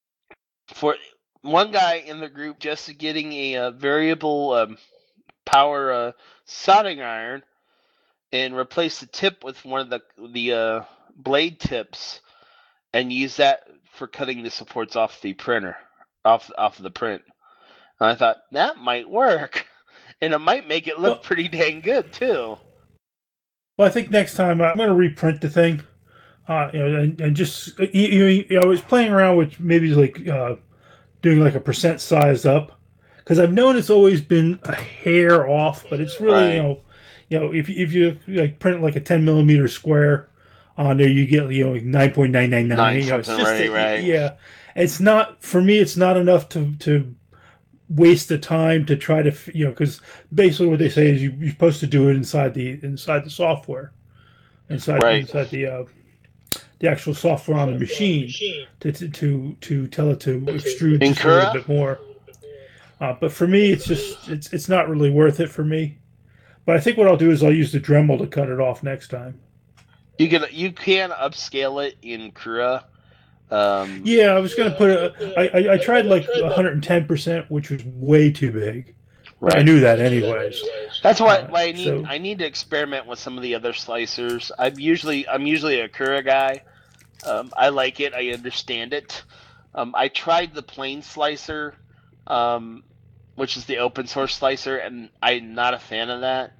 for one guy in the group, just getting a, uh variable um, power uh, soldering iron and replace the tip with one of the the uh, blade tips, and use that for cutting the supports off the printer, off off of the print. And I thought that might work, and it might make it look Well- pretty dang good too. Well, I think next time I'm going to reprint the thing, uh, you know, and, and just you, you, you know, I was playing around with maybe like uh, doing like a percent size up, because I've known it's always been a hair off, but it's really Right. you know, you know, if if you like print like a ten millimeter square on there, you get you know like nine point nine nine nine. Nine You know, it's something, just right, a- right. Yeah, it's not for me. It's not enough to to waste the time to try to f- you know because basically what they say is you, you're supposed to do it inside the inside the software inside Right. inside the uh, the actual software on the machine to to to, to tell it to extrude In just a little Cura? bit more. Uh, but for me, it's just it's it's not really worth it for me. But I think what I'll do is I'll use the Dremel to cut it off next time. You can you can upscale it in Cura. Um, Yeah, I was gonna put a. I I, I tried like one hundred ten percent, which was way too big. But I Right. knew that anyways. That's why, Uh, why I need so- I need to experiment with some of the other slicers. I'm usually I'm usually a Cura guy. Um, I like it. I understand it. Um, I tried the plain slicer, um, which is the open source slicer, and I'm not a fan of that.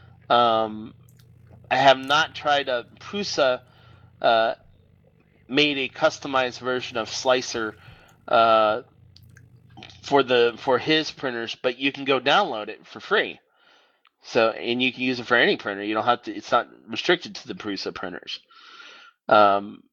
Um, I have not tried a Prusa uh, made a customized version of slicer uh, for the for his printers, but you can go download it for free. So and you can use it for any printer. You don't have to. It's not restricted to the Prusa printers. Um,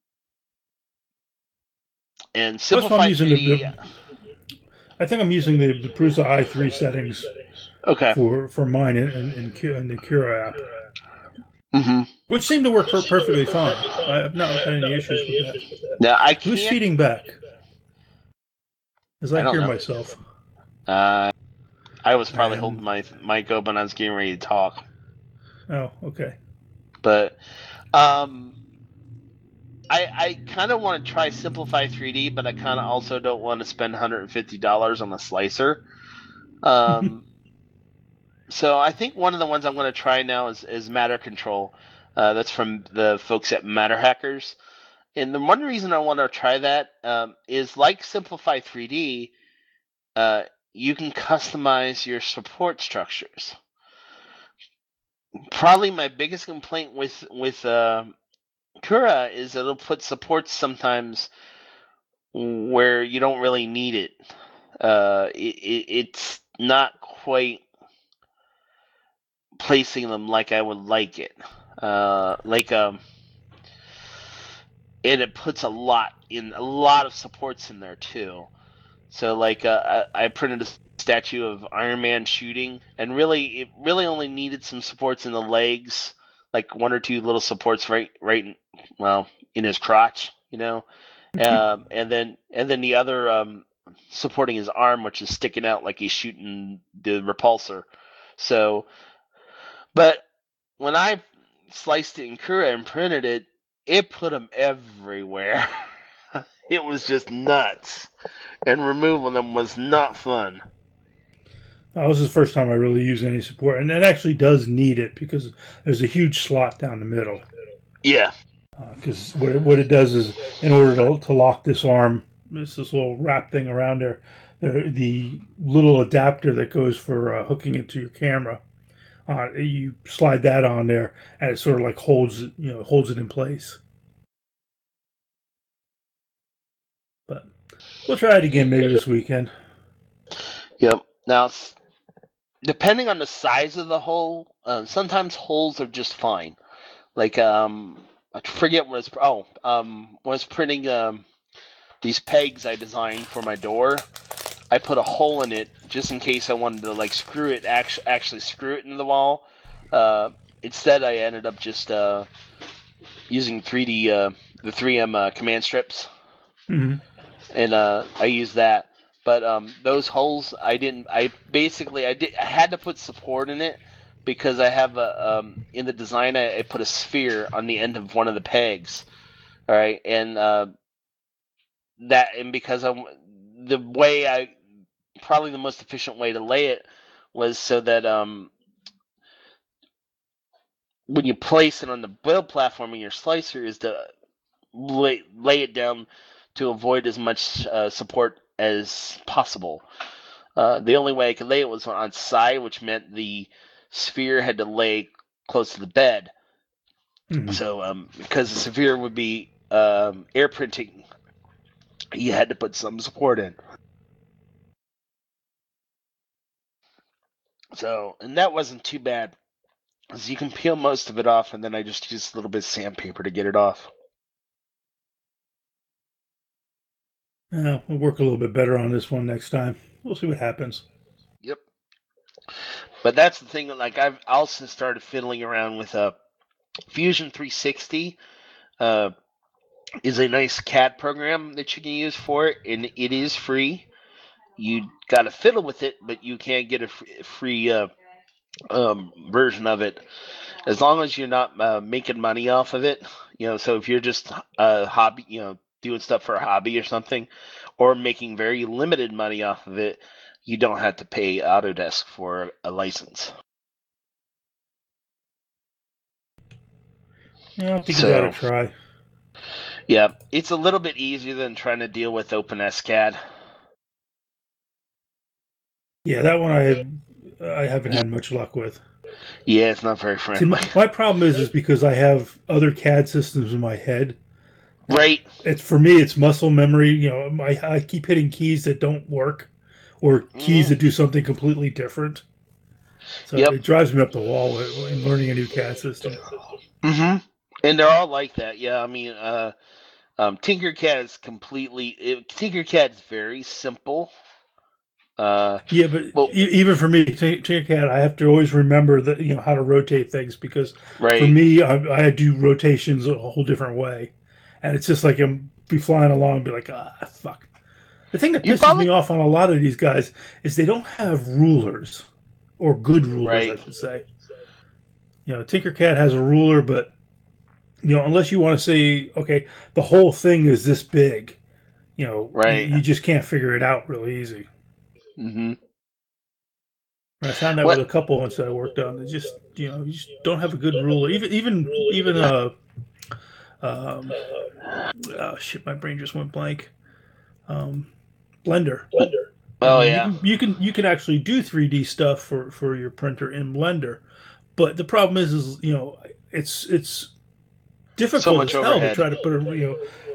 and That's why I'm Simplify using three the, D. the. I think I'm using the, the Prusa i three settings Okay. for for mine in in, in, Cu- in the Cura app, Mm-hmm. which seemed to work per- perfectly fine. I have not had any issues with that. Now I Who's can't. feeding back? As I, I don't hear know. myself. Uh, I was probably Um, holding my mic open. I was getting ready to talk, Oh, okay. but um, I I kind of want to try Simplify three D, but I kind of also don't want to spend one hundred fifty dollars on a slicer. Um, so I think one of the ones I'm going to try now is is Matter Control. Uh, that's from the folks at Matter Hackers. And the one reason I want to try that um, is like Simplify three D, uh, you can customize your support structures. Probably my biggest complaint with with uh, Cura is that it'll put supports sometimes where you don't really need it. uh, it, it, it's not quite placing them like I would like it. Uh, like um, and it puts a lot in a lot of supports in there too. So like uh, I, I printed a statue of Iron Man shooting, and really it really only needed some supports in the legs, like one or two little supports right right in, well in his crotch, you know, um, and then and then the other um, supporting his arm, which is sticking out like he's shooting the repulsor. So, but when I sliced it in Cura and printed it, it put them everywhere. It was just nuts, and removing them was not fun. That was the first time I really used any support, and it actually does need it because there's a huge slot down the middle. Yeah. Because uh, what, it, what it does is, in order to, to lock this arm, it's this little wrap thing around there, the, the little adapter that goes for uh, hooking it to your camera, uh, you slide that on there, and it sort of like holds it, you know, holds it in place. But we'll try it again maybe this weekend. Yep. Now, depending on the size of the hole, uh, sometimes holes are just fine. Like, um, I forget what it's, oh, um, when I was printing um, these pegs I designed for my door, I put a hole in it just in case I wanted to, like, screw it, actually, actually screw it into the wall. Uh, instead, I ended up just uh, using three D, uh, the three M uh, command strips. Mm-hmm. And uh, I used that. But um, those holes, I didn't. I basically, I did. I had to put support in it because I have a um, in the design. I, I put a sphere on the end of one of the pegs. All right, and uh, that, and because I'm the way I probably the most efficient way to lay it was so that um, when you place it on the build platform in your slicer, is to lay, lay it down to avoid as much uh, support as possible. Uh, the only way I could lay it was on side, which meant the sphere had to lay close to the bed. Mm-hmm. So, um, because the sphere would be um, air printing, you had to put some support in. So, and that wasn't too bad, because you can peel most of it off, and then I just used a little bit of sandpaper to get it off. Yeah, we'll work a little bit better on this one next time. We'll see what happens. Yep. But that's the thing. Like I've also started fiddling around with a uh, Fusion three sixty. Uh, is a nice C A D program that you can use for it, and it is free. You got to fiddle with it, but you can't get a free uh, um, version of it as long as you're not uh, making money off of it. You know, so if you're just a hobby, you know, doing stuff for a hobby or something, or making very limited money off of it, you don't have to pay Autodesk for a license. Yeah, I think so, you gotta try. Yeah, it's a little bit easier than trying to deal with OpenSCAD. Yeah, that one I have, I haven't had much luck with. Yeah, it's not very friendly. See, my, my problem is is because I have other C A D systems in my head. Right. It's for me. It's muscle memory. You know, my I keep hitting keys that don't work, or keys mm. that do something completely different. So yep. It drives me up the wall in learning a new C A D system. Mm-hmm. And they're all like that. Yeah, I mean, uh, um, Tinkercad is completely. It, Tinkercad is very simple. Uh, yeah, but well, even for me, Tinkercad, I have to always remember that you know how to rotate things because right. for me, I, I do rotations a whole different way. And it's just like I'm be flying along and be like, ah, fuck. The thing that pisses probably... me off on a lot of these guys is they don't have rulers, or good rulers, right. I should say. You know, Tinkercad has a ruler, but you know, unless you want to say, okay, the whole thing is this big, you know, right. you, you just can't figure it out really easy. Mm-hmm. I found that what? with a couple ones that I worked on. They just, you know, you just don't have a good ruler. Even, even, even uh. Um, oh shit! My brain just went blank. Um, Blender. Blender. Oh um, yeah. You can, you can you can actually do three D stuff for, for your printer in Blender, but the problem is is you know it's it's difficult so much as hell overhead. to try to put a you know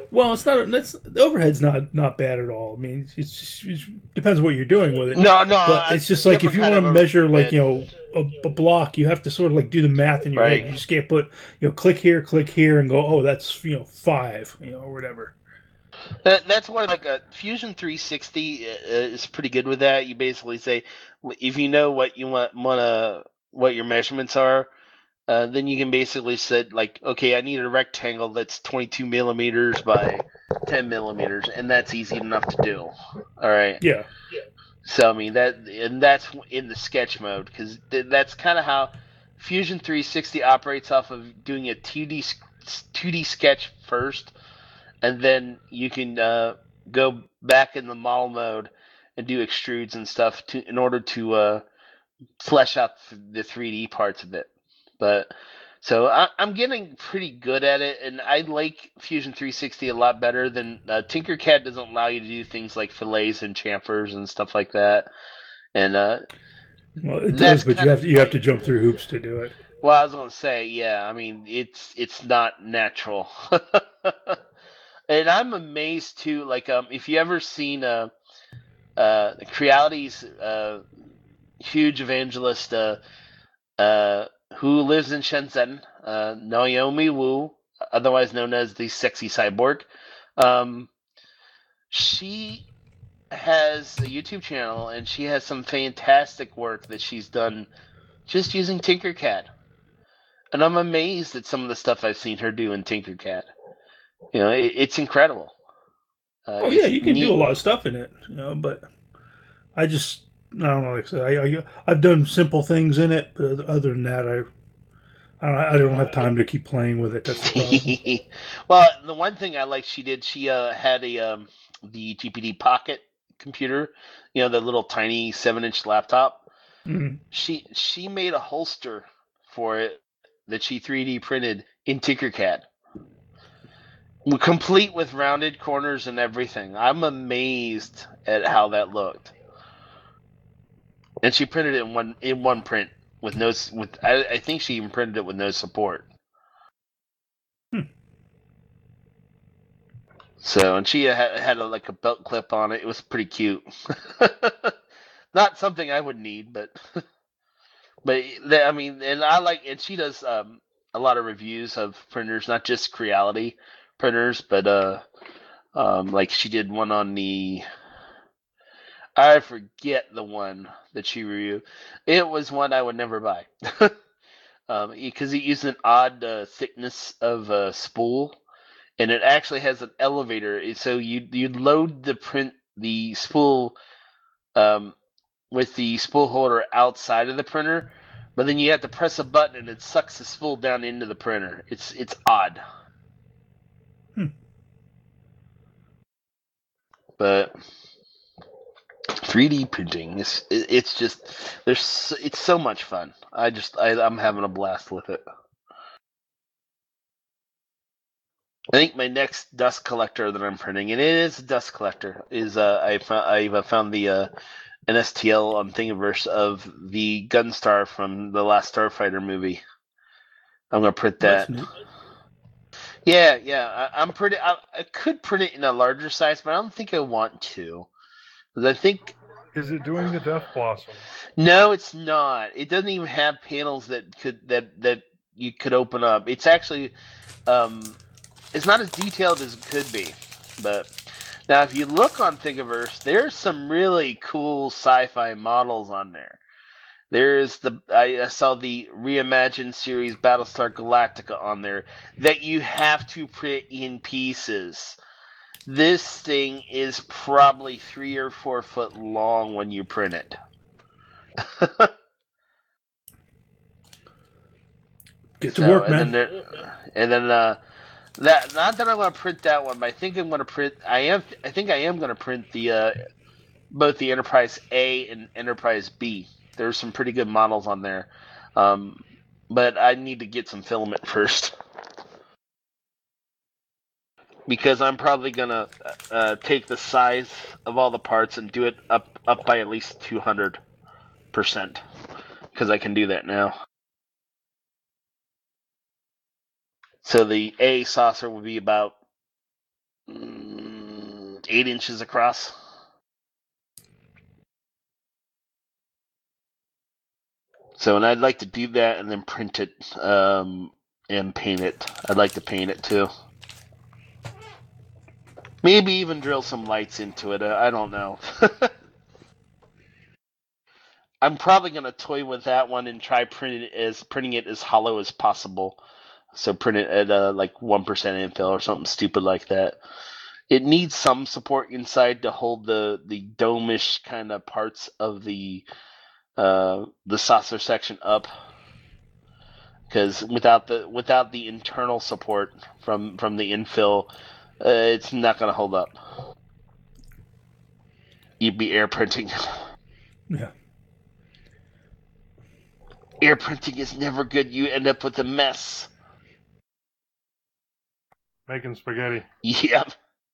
Well, it's not. That's the overhead's not not bad at all. I mean, it's just, it depends what you're doing with it. No, no, but it's just like if you want to measure, like you know, a, a block, you have to sort of like do the math in your Right. head. You just can't put, you know, click here, click here, and go, oh, that's you know five, you know, or whatever. That, that's why like a Fusion three sixty uh, is pretty good with that. You basically say if you know what you want, want to what your measurements are. Uh, then you can basically say like, okay, I need a rectangle that's twenty-two millimeters by ten millimeters, and that's easy enough to do. All right. Yeah. So I mean that, and that's in the sketch mode because th- that's kind of how Fusion three sixty operates off of doing a two D two D sketch first, and then you can uh, go back in the model mode and do extrudes and stuff to in order to uh, flesh out the three D parts of it. But so I, I'm getting pretty good at it, and I like Fusion three sixty a lot better than uh, Tinkercad doesn't allow you to do things like fillets and chamfers and stuff like that. And uh, well, it that's does, but you have to, you have to jump through hoops to do it. Well, I was gonna say, yeah. I mean, it's it's not natural, and I'm amazed too. Like, um, if you ever seen uh, uh, Creality's uh, huge evangelist, uh, uh. who lives in Shenzhen, uh, Naomi Wu, otherwise known as the Sexy Cyborg. Um, she has a YouTube channel, and she has some fantastic work that she's done just using Tinkercad. And I'm amazed at some of the stuff I've seen her do in Tinkercad. You know, it, it's incredible. Uh, oh, yeah, it's you can neat. do a lot of stuff in it, you know, but I just... I don't know. Like I said, I, I I've done simple things in it, but other than that, I I don't, I don't have time to keep playing with it. That's the problem. Well, the one thing I like she did, she uh, had a um, the G P D Pocket computer, you know, the little tiny seven inch laptop. Mm-hmm. She she made a holster for it that she three D printed in Tinkercad, complete with rounded corners and everything. I'm amazed at how that looked. And she printed it in one in one print with no with I, I think she even printed it with no support. Hmm. So and she had, had a, like a belt clip on it. It was pretty cute. Not something I would need, but but I mean, and I like and she does um, a lot of reviews of printers, not just Creality printers, but uh, um, like she did one on the. I forget the one that she reviewed. It was one I would never buy. um, because it used an odd uh, thickness of uh, spool, and it actually has an elevator. So you you load the print the spool um, with the spool holder outside of the printer, but then you have to press a button and it sucks the spool down into the printer. It's it's odd. Hmm. But three D printing is it's just there's so, it's so much fun. I just I, I'm having a blast with it. I think my next dust collector that I'm printing, and it is a dust collector, is uh I found I've found the uh, N S T L on Thingiverse of the Gunstar from the last Starfighter movie. I'm gonna print that. Yeah, yeah. I, I'm pretty. I, I could print it in a larger size, but I don't think I want to. Because I think. Is it doing the Death Blossom? No, it's not. It doesn't even have panels that could that that you could open up. It's actually, um, it's not as detailed as it could be. But now, if you look on Thingiverse, there's some really cool sci-fi models on there. There's the I, I saw the reimagined series Battlestar Galactica on there that you have to print in pieces. This thing is probably three or four foot long when you print it. Get to so, work, and man. Then there, and then uh, that not that I'm going to print that one, but I think I'm going to print. I am. I think I am going to print the uh, both the Enterprise A and Enterprise B. There's some pretty good models on there, um, but I need to get some filament first. Because I'm probably gonna uh, take the size of all the parts and do it up up by at least two hundred percent. Because I can do that now. So the A saucer will be about mm, eight inches across. So, and I'd like to do that and then print it um, and paint it. I'd like to paint it too. Maybe even drill some lights into it. I don't know. I'm probably gonna toy with that one and try printing it as printing it as hollow as possible. So print it at uh, like one percent infill or something stupid like that. It needs some support inside to hold the the dome-ish kind of parts of the uh, the saucer section up. Because without the without the internal support from from the infill, uh, it's not gonna hold up. You'd be air printing. Yeah. Air printing is never good. You end up with a mess. Making spaghetti. Yep.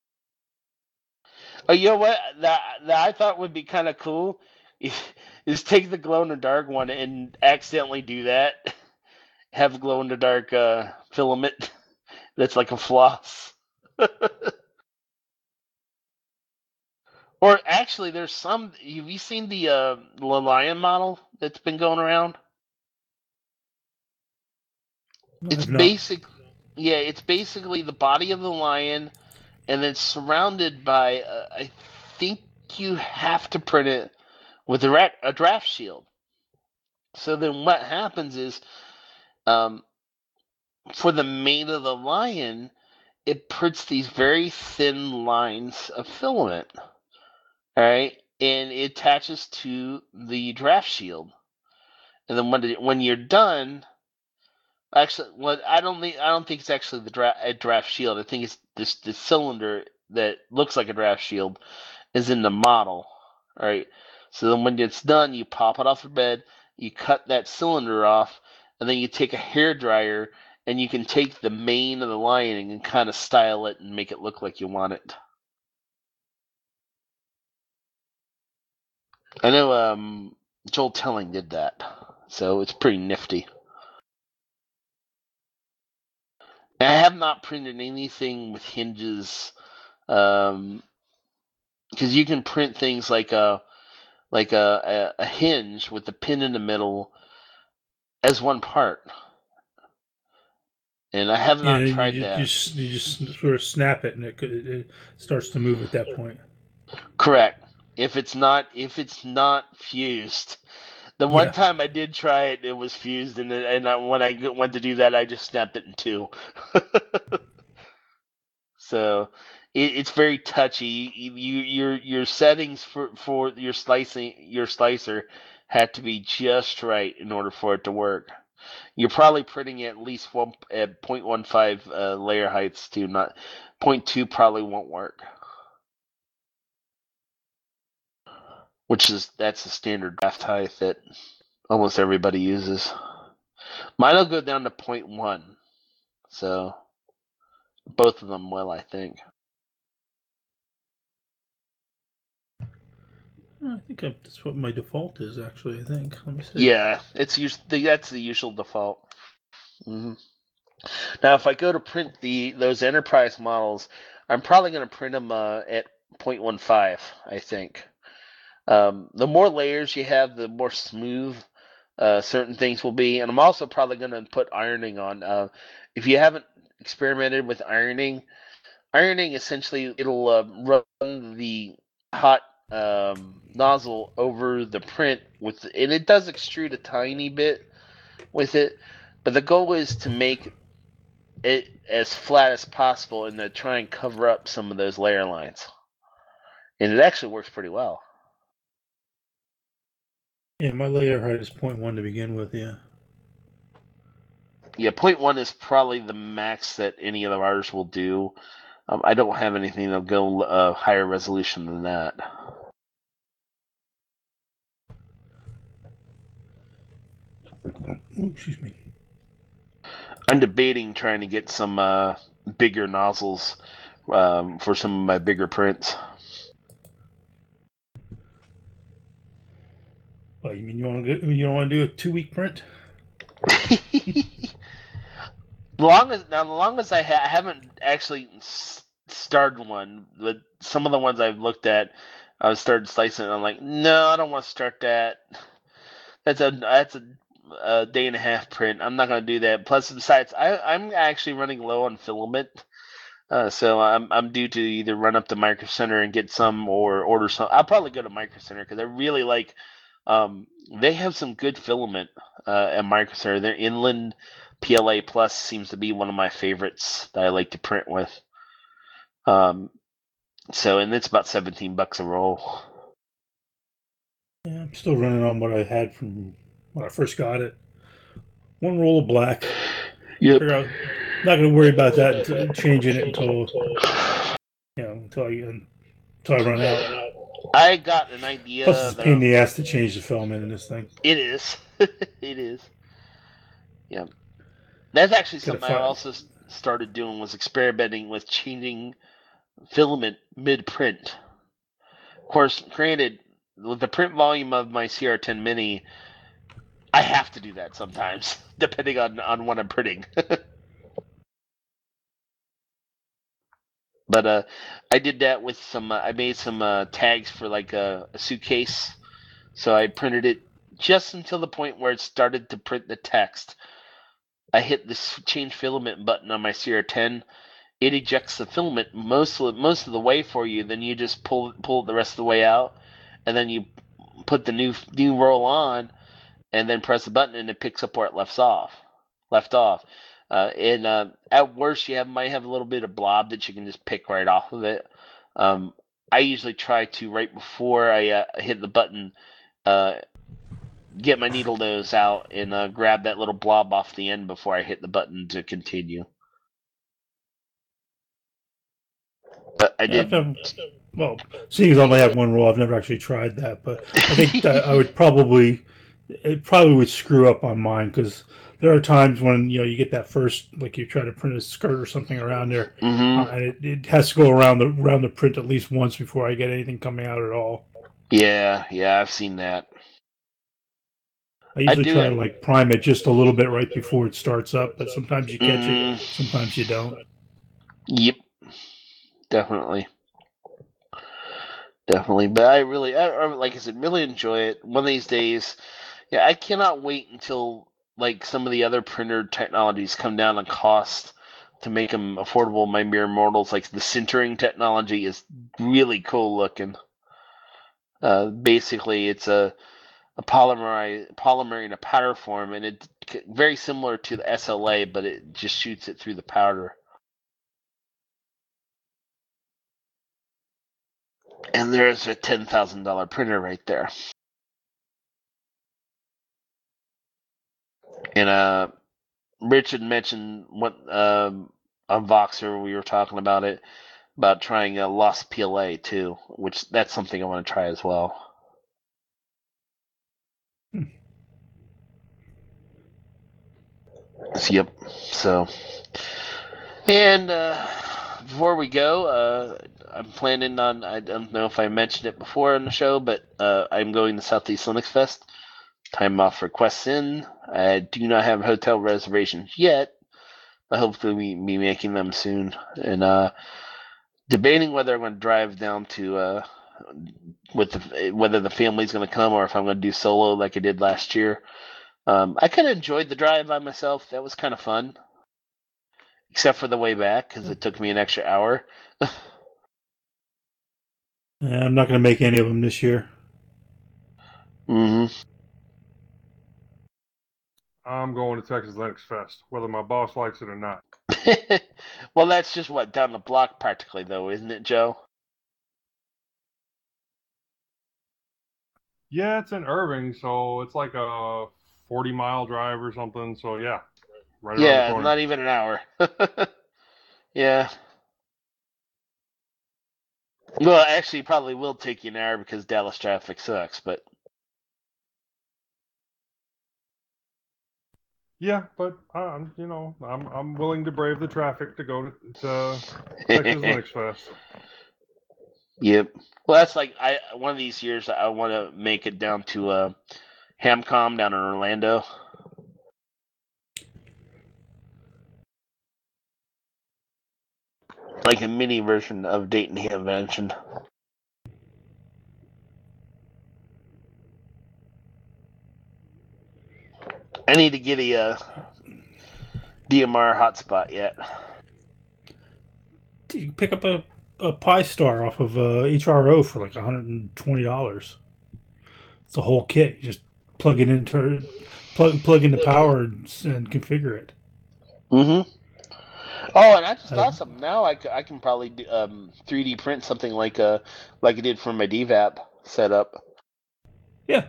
Oh, you know what? That that I thought would be kind of cool is, is take the glow in the dark one and accidentally do that. Have glow in the dark uh, filament that's like a floss. Or actually, there's some. Have you seen the uh, the Lion model that's been going around? It's basic, yeah. It's basically the body of the lion, and then surrounded by. Uh, I think you have to print it with a, ra- a draft shield. So then, what happens is, um, for the mane of the lion, it prints these very thin lines of filament. All right, and it attaches to the draft shield, and then when it, when you're done. Actually, what I don't think I don't think it's actually the dra- a draft shield. I think it's this the cylinder that looks like a draft shield is in the model. All right. So then when it's done, you pop it off the bed, you cut that cylinder off, and then you take a hair dryer and you can take the mane of the lion and kind of style it and make it look like you want it. I know um, Joel Telling did that, so it's pretty nifty. I have not printed anything with hinges, um, because you can print things like a like a, a, a hinge with the pin in the middle as one part, and I have not yeah, tried you, that. You just, you just sort of snap it, and it, it it starts to move at that point. Correct. If it's not if it's not fused. The one Yeah. time I did try it, it was fused, and then- and I, when I went to do that, I just snapped it in two. So it, it's very touchy. You, you your your settings for, for your slicing your slicer had to be just right in order for it to work. You're probably printing at least one at zero point one five uh, layer heights too. Not zero point two probably won't work. Which is that's the standard draft height that almost everybody uses. Mine will go down to zero point one, so both of them will, I think. I think I, that's what my default is, actually. I think. Let me see. Yeah, it's usually that's the usual default. Mm-hmm. Now, if I go to print the those enterprise models, I'm probably going to print them uh, at zero point one five. I think. Um, the more layers you have, the more smooth uh, certain things will be. And I'm also probably going to put ironing on. Uh, if you haven't experimented with ironing, ironing essentially it'll uh, run the hot um, nozzle over the print with, and it does extrude a tiny bit with it. But the goal is to make it as flat as possible and to try and cover up some of those layer lines. And it actually works pretty well. Yeah, my layer height is zero point one to begin with, yeah. Yeah, zero point one is probably the max that any of ours will do. Um, I don't have anything that'll go uh, higher resolution than that. Ooh, excuse me. I'm debating trying to get some uh, bigger nozzles um, for some of my bigger prints. Well, you mean you want to go, you don't want to do a two week print? long as now, as long as I, ha- I haven't actually s- s- started one, but some of the ones I've looked at, I started slicing, and I'm like, no, I don't want to start that. That's a that's a, a day and a half print. I'm not going to do that. Plus, besides, I I'm actually running low on filament, uh, so I'm I'm due to either run up to Micro Center and get some, or order some. I'll probably go to Micro Center because I really like. Um, they have some good filament uh, at Micro Center. Their Inland P L A Plus seems to be one of my favorites that I like to print with. Um, so and it's about seventeen bucks a roll. Yeah, I'm still running on what I had from when I first got it. One roll of black. Yep. Out, not going to worry about that until changing it until you know until I until I run out. I got an idea. Plus, it's a that pain in the ass to change the filament in this thing. It is. It is. Yeah. That's actually Gotta something I find- also s- started doing was experimenting with changing filament mid-print. Of course, granted, with the print volume of my C R ten Mini, I have to do that sometimes, depending on, on what I'm printing. But uh, I did that with some. Uh, I made some uh, tags for like a, a suitcase, so I printed it just until the point where it started to print the text. I hit this change filament button on my C R ten. It ejects the filament most of the, most of the way for you. Then you just pull pull it the rest of the way out, and then you put the new new roll on, and then press the button, and it picks up where it left off. Left off. Uh, and uh, at worst, you have, might have a little bit of blob that you can just pick right off of it. Um, I usually try to, right before I uh, hit the button, uh, get my needle nose out and uh, grab that little blob off the end before I hit the button to continue. But I Yeah, did. I've never- well, seeing as I only have one roll, I've never actually tried that. But I think that I would probably, it probably would screw up on mine because there are times when you know you get that first, like you try to print a skirt or something around there, Mhm. uh, and it, it has to go around the around the print at least once before I get anything coming out at all. Yeah, yeah, I've seen that. I usually do try it. to like prime it just a little bit right before it starts up, but sometimes you catch Mhm. it, sometimes you don't. Yep, definitely, definitely. But I really, I, I- like I said, really enjoy it. One of these days, yeah, I cannot wait until like some of the other printer technologies come down in cost to make them affordable. My mere mortals, like the sintering technology, is really cool looking. Uh, basically, it's a a polymer polymer in a powder form, and it's very similar to the S L A, but it just shoots it through the powder. And there's a ten thousand dollar printer right there. And uh, Richard mentioned what um, on Voxer we were talking about it about trying a Lost P L A too, which that's something I want to try as well. Yep. So, and uh, before we go, uh, I'm planning on. I don't know if I mentioned it before on the show, but uh, I'm going to Southeast Linux Fest. Time off requests in. I do not have hotel reservations yet. I hope to be, be making them soon. And uh, debating whether I'm going to drive down to uh, with the, whether the family's going to come or if I'm going to do solo like I did last year. Um, I kind of enjoyed the drive by myself. That was kind of fun, except for the way back because it took me an extra hour. Yeah, I'm not going to make any of them this year. Mm-hmm. I'm going to Texas Linux Fest, whether my boss likes it or not. Well, that's just what down the block practically, though, isn't it, Joe? Yeah, it's in Irving, so it's like a forty mile drive or something. So yeah, right around the Yeah, corner. not even an hour. Yeah. Well, actually, it probably will take you an hour because Dallas traffic sucks, but Yeah, but um, you know, I'm I'm willing to brave the traffic to go to, to Texas Linux Fest. Yep. Well, that's like I one of these years I want to make it down to uh, Hamcom down in Orlando. like a mini version of Dayton Convention. I need to get a uh, D M R hotspot yet. You can pick up a, a Pi Star off of uh, H R O for like one hundred twenty dollars. It's a whole kit. You just plug it into plug plug in the power and, and configure it. Mm-hmm. Oh, and I just Uh, thought something. Now I, c- I can probably do, um, three D print something like uh like I did for my D VAP setup. Yeah.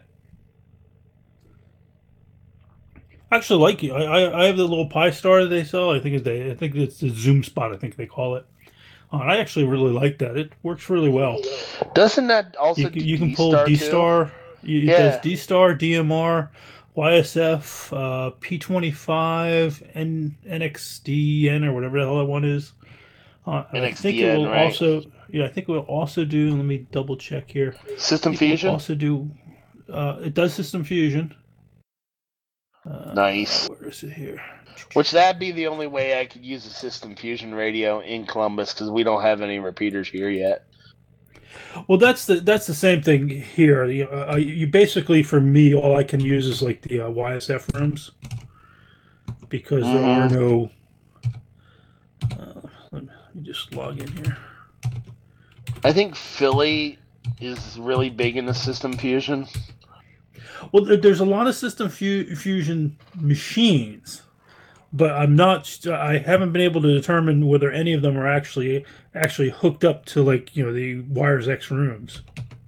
I actually like it. I, I I have the little Pi Star that they sell. I think it's the, I think it's the Zoom Spot. I think they call it. Uh, I actually really like that. It works really well. Doesn't that also You can, do you can pull D-Star D too? Star. It Yeah. does D Star, D M R, Y S F, uh, P twenty-five, and N X D N or whatever the hell that one is. Uh, and I think it N X D N, will right. also. Yeah, I think it will also do. Let me double check here. System I think it will Fusion? Also do. Uh, it does System Fusion. Uh, Nice. Where is it here? Which that'd be the only way I could use a System Fusion radio in Columbus because we don't have any repeaters here yet. Well, that's the that's the same thing here. You, uh, you basically, for me, all I can use is like the uh, Y S F rooms because there are Mhm. no. Uh, let me just log in here. I think Philly is really big into System Fusion. Well, there- there's a lot of System fu- Fusion machines, but I'm not. I haven't been able to determine whether any of them are actually actually hooked up to like you know the Wires X rooms.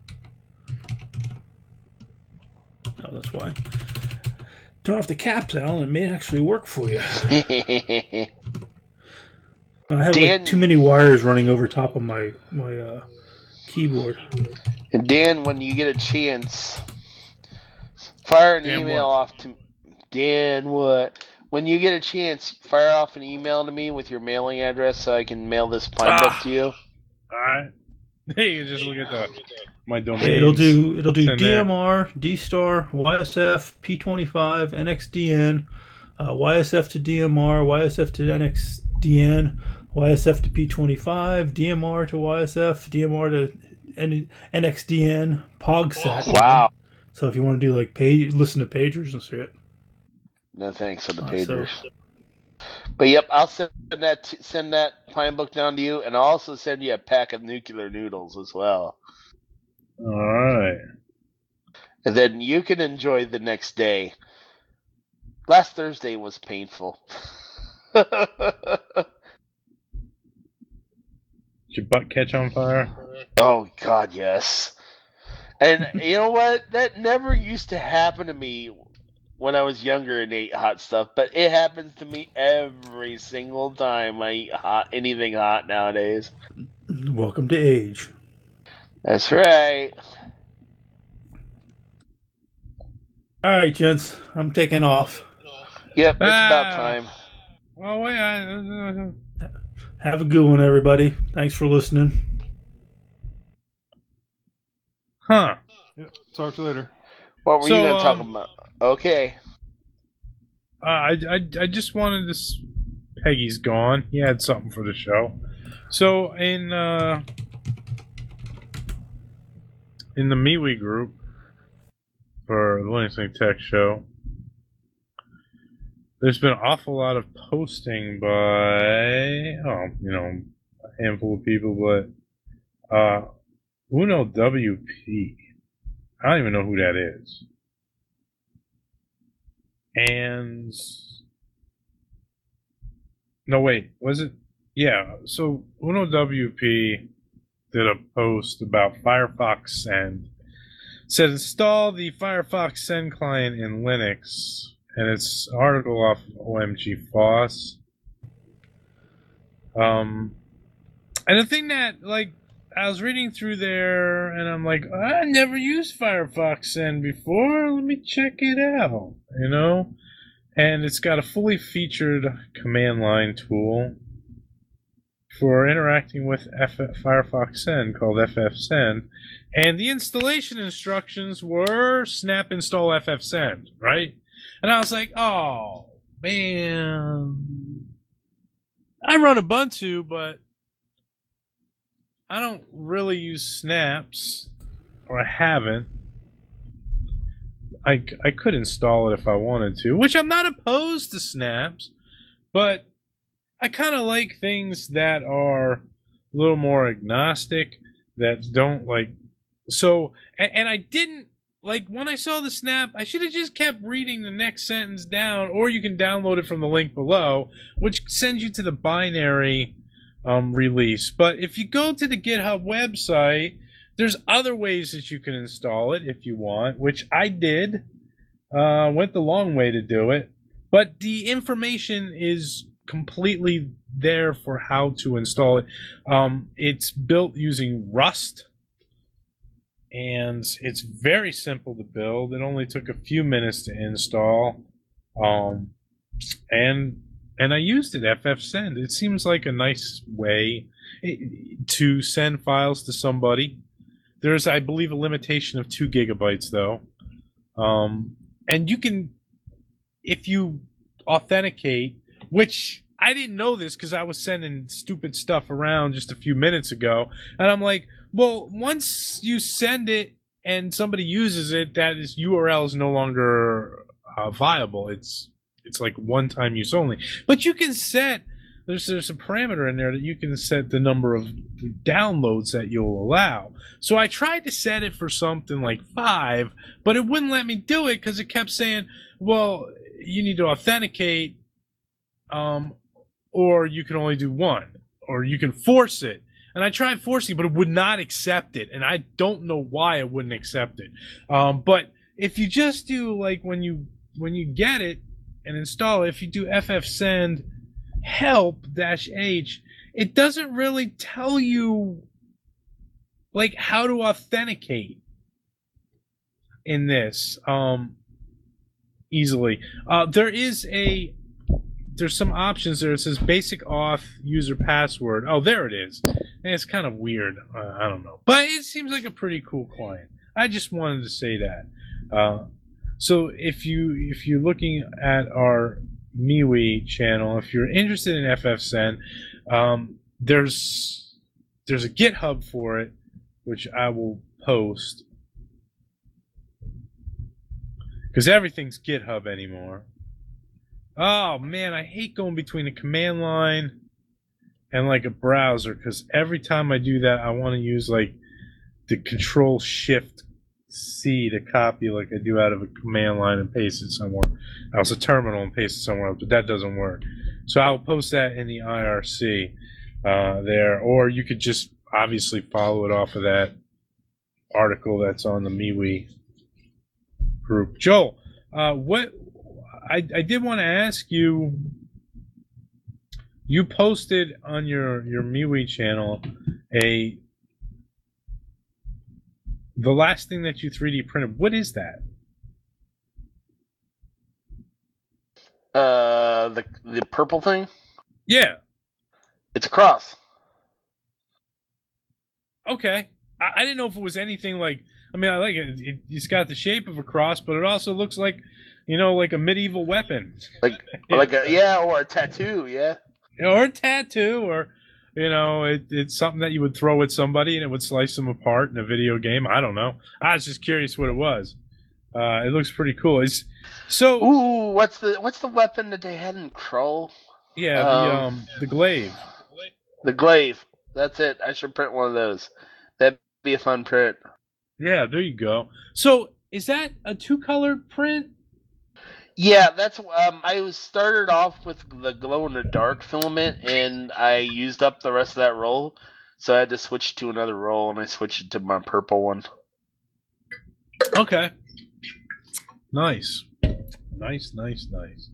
Oh, that's why. Turn off the caps, Al, and it may actually work for you. I have Dan- like too many wires running over top of my my uh, keyboard. And Dan, when you get a chance, fire an Dan email what? off to Dan. What? When you get a chance, fire off an email to me with your mailing address so I can mail this pine book Ah. to you. All right. Hey, you just look at the my domain. It'll do it'll do Send that. D M R, D Star, Y S F, P twenty-five, N X D N, uh, Y S F to D M R, Y S F to N X D N, Y S F to P twenty-five, D M R to Y S F, D M R to N- NXDN, PogSat. Wow. So if you want to do like page, listen to pagers and shit. No thanks for the Uh, pagers. so- But yep, I'll send that send that pine book down to you, and I'll also send you a pack of nuclear noodles as well. All right. And then you can enjoy the next day. Last Thursday was painful. Did your butt catch on fire? Oh God, yes. And you know what? That never used to happen to me when I was younger and ate hot stuff, but it happens to me every single time I eat hot anything hot nowadays. Welcome to age. That's right. All right, gents, I'm taking off. Yep, it's about Ah. time. Oh wait, I, Have a good one, everybody. Thanks for listening. huh? Yeah, talk to you later. What were So, you going to talk um, about? Okay. Uh, I, I I just wanted to. s- Peggy's gone. He had something for the show. So in uh, in the MeWe group for the Linux Link Tech Show, there's been an awful lot of posting by oh you know a handful of people, but uh, Uno W P. I don't even know who that is. And no, wait, was it? Yeah. So Uno W P did a post about Firefox Send. Said install the Firefox Send client in Linux, and it's an article off O M G Foss. Um, and the thing that like I was reading through there, and I'm like, I never used Firefox Send before. Let me check it out. You know. And it's got a fully featured command line tool for interacting with F- Firefox Send called F F Send. And the installation instructions were snap install F F Send, right? And I was like, oh, man. I run Ubuntu, but I don't really use snaps, or I haven't. I, I could install it if I wanted to, which I'm not opposed to snaps, but I kind of like things that are a little more agnostic, that don't like, so, and, and I didn't, like, when I saw the snap, I should have just kept reading the next sentence down, or you can download it from the link below, which sends you to the binary um, release. But if you go to the GitHub website, there's other ways that you can install it if you want, which I did. Uh, went the long way to do it. But the information is completely there for how to install it. Um, it's built using Rust, and it's very simple to build. It only took a few minutes to install. Um, and and I used it, ffsend. It seems like a nice way to send files to somebody. There's, I believe, a limitation of two gigabytes, though. Um, and you can, if you authenticate, which I didn't know this because I was sending stupid stuff around just a few minutes ago. And I'm like, well, once you send it and somebody uses it, that is U R L is no longer uh, viable. It's it's like one-time use only. But you can set, there's, there's a parameter in there that you can set the number of downloads that you'll allow. So I tried to set it for something like five, but it wouldn't let me do it because it kept saying, well, you need to authenticate, um, or you can only do one, or you can force it. And I tried forcing, but it would not accept it, and I don't know why it wouldn't accept it. Um, but if you just do, like, when you when you get it and install it, if you do ffsend help dash h, it doesn't really tell you, like, how to authenticate in this um, easily. Uh, there is a There's some options there. It says basic auth user password. Oh, there it is. And it's kind of weird. Uh, I don't know. But it seems like a pretty cool client. I just wanted to say that. Uh, so if, you, if you're looking at our MeWe channel, if you're interested in ffsend, um, there's, there's a GitHub for it, which I will post. Because everything's GitHub anymore. Oh man, I hate going between the command line and like a browser, because every time I do that, I want to use like the Control Shift C to copy like I do out of a command line and paste it somewhere else, a terminal, and paste it somewhere else, but that doesn't work. So I'll post that in the I R C uh, there, or you could just obviously follow it off of that article that's on the MeWe group. Joel, uh, what? I, I did want to ask you, you posted on your, your MeWe channel a, the last thing that you three D printed. What is that? Uh, the the purple thing? Yeah. It's a cross. Okay. I, I didn't know if it was anything like, I mean, I like it. it. It's got the shape of a cross, but it also looks like, you know, like a medieval weapon. Like, like a, yeah, or a tattoo, yeah. Or a tattoo, or, you know, it, it's something that you would throw at somebody and it would slice them apart in a video game. I don't know. I was just curious what it was. Uh, it looks pretty cool. It's so. Ooh, what's the what's the weapon that they had in Krull? Yeah, the um, um the glaive. The glaive. That's it. I should print one of those. That'd be a fun print. Yeah, there you go. So, is that a two-color print? Yeah, that's um. I was started off with the glow in the dark filament, and I used up the rest of that roll, so I had to switch to another roll, and I switched it to my purple one. Okay. Nice, nice, nice, nice.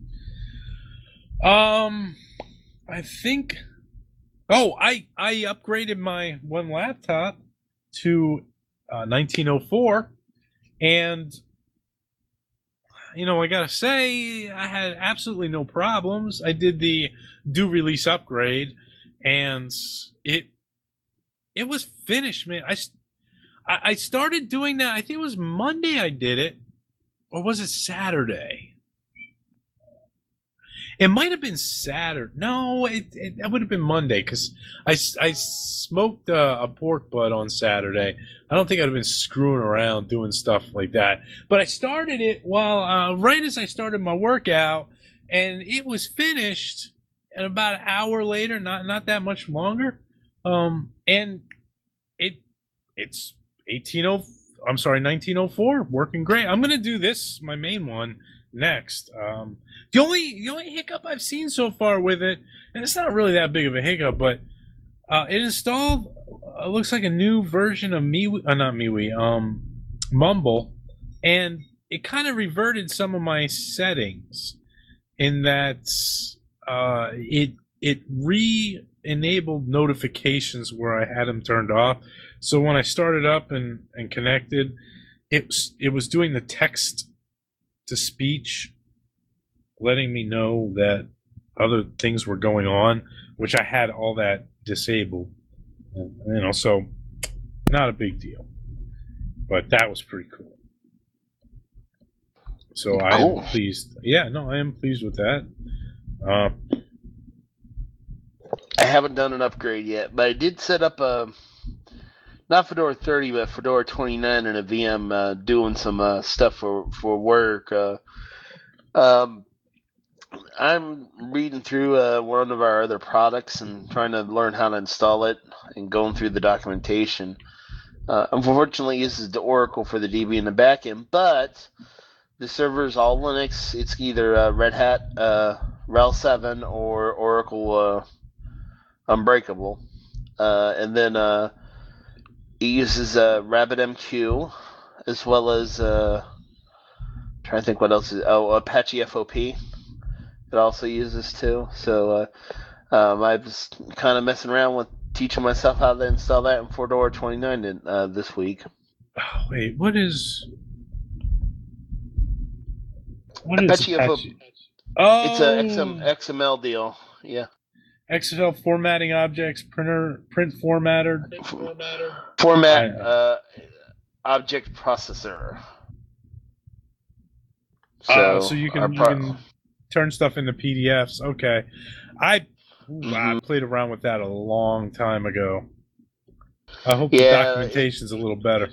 Um, I think. Oh, I I upgraded my one laptop to uh, nineteen oh four, and. You know, I gotta say, I had absolutely no problems. I did the do release upgrade, and it it was finished, man. I, I started doing that. I think it was Monday I did it, or was it Saturday? It might have been Saturday. No, it, it that would have been Monday because I, I smoked uh, a pork butt on Saturday. I don't think I'd have been screwing around doing stuff like that. But I started it while uh, right as I started my workout, and it was finished. And about an hour later, not not that much longer, um, and it it's eighteen oh. I'm sorry, nineteen oh four, working great. I'm gonna do this, my main one, next. Um, the only the only hiccup I've seen so far with it, and it's not really that big of a hiccup, but uh, it installed. Uh, looks like a new version of MeWe, uh, not MeWe, um, Mumble, and it kind of reverted some of my settings in that uh, it it re-enabled notifications where I had them turned off. So when I started up and, and connected, it was, it was doing the text to speech, letting me know that other things were going on, which I had all that disabled. And, you know, so not a big deal, but that was pretty cool. So I am Cool. pleased. Yeah, no, I am pleased with that. Uh, I haven't done an upgrade yet, but I did set up a. Not Fedora thirty, but Fedora twenty-nine and a V M uh, doing some uh, stuff for, for work. Uh, um, I'm reading through uh, one of our other products and trying to learn how to install it and going through the documentation. Uh, unfortunately, it uses the Oracle for the D B in the backend, but the server is all Linux. It's either uh, Red Hat, uh, R H E L seven, or Oracle uh, Unbreakable. Uh, and then... Uh, It uses uh, RabbitMQ as well as uh, I'm trying to think what else is oh Apache F O P. It also uses too. So uh, um, I was kind of messing around with teaching myself how to install that in Fedora twenty-nine in, uh, this week. oh, wait, what is what is Apache F O P. Oh, It's a X M, X M L deal. Yeah. X M L formatting objects, printer, print formatter. Format I- uh, object processor. So, Uh, so you our can, you pro- can turn stuff into P D Fs. Okay, I ooh, I Mhm. played around with that a long time ago. I hope Yeah, the documentation's a little better.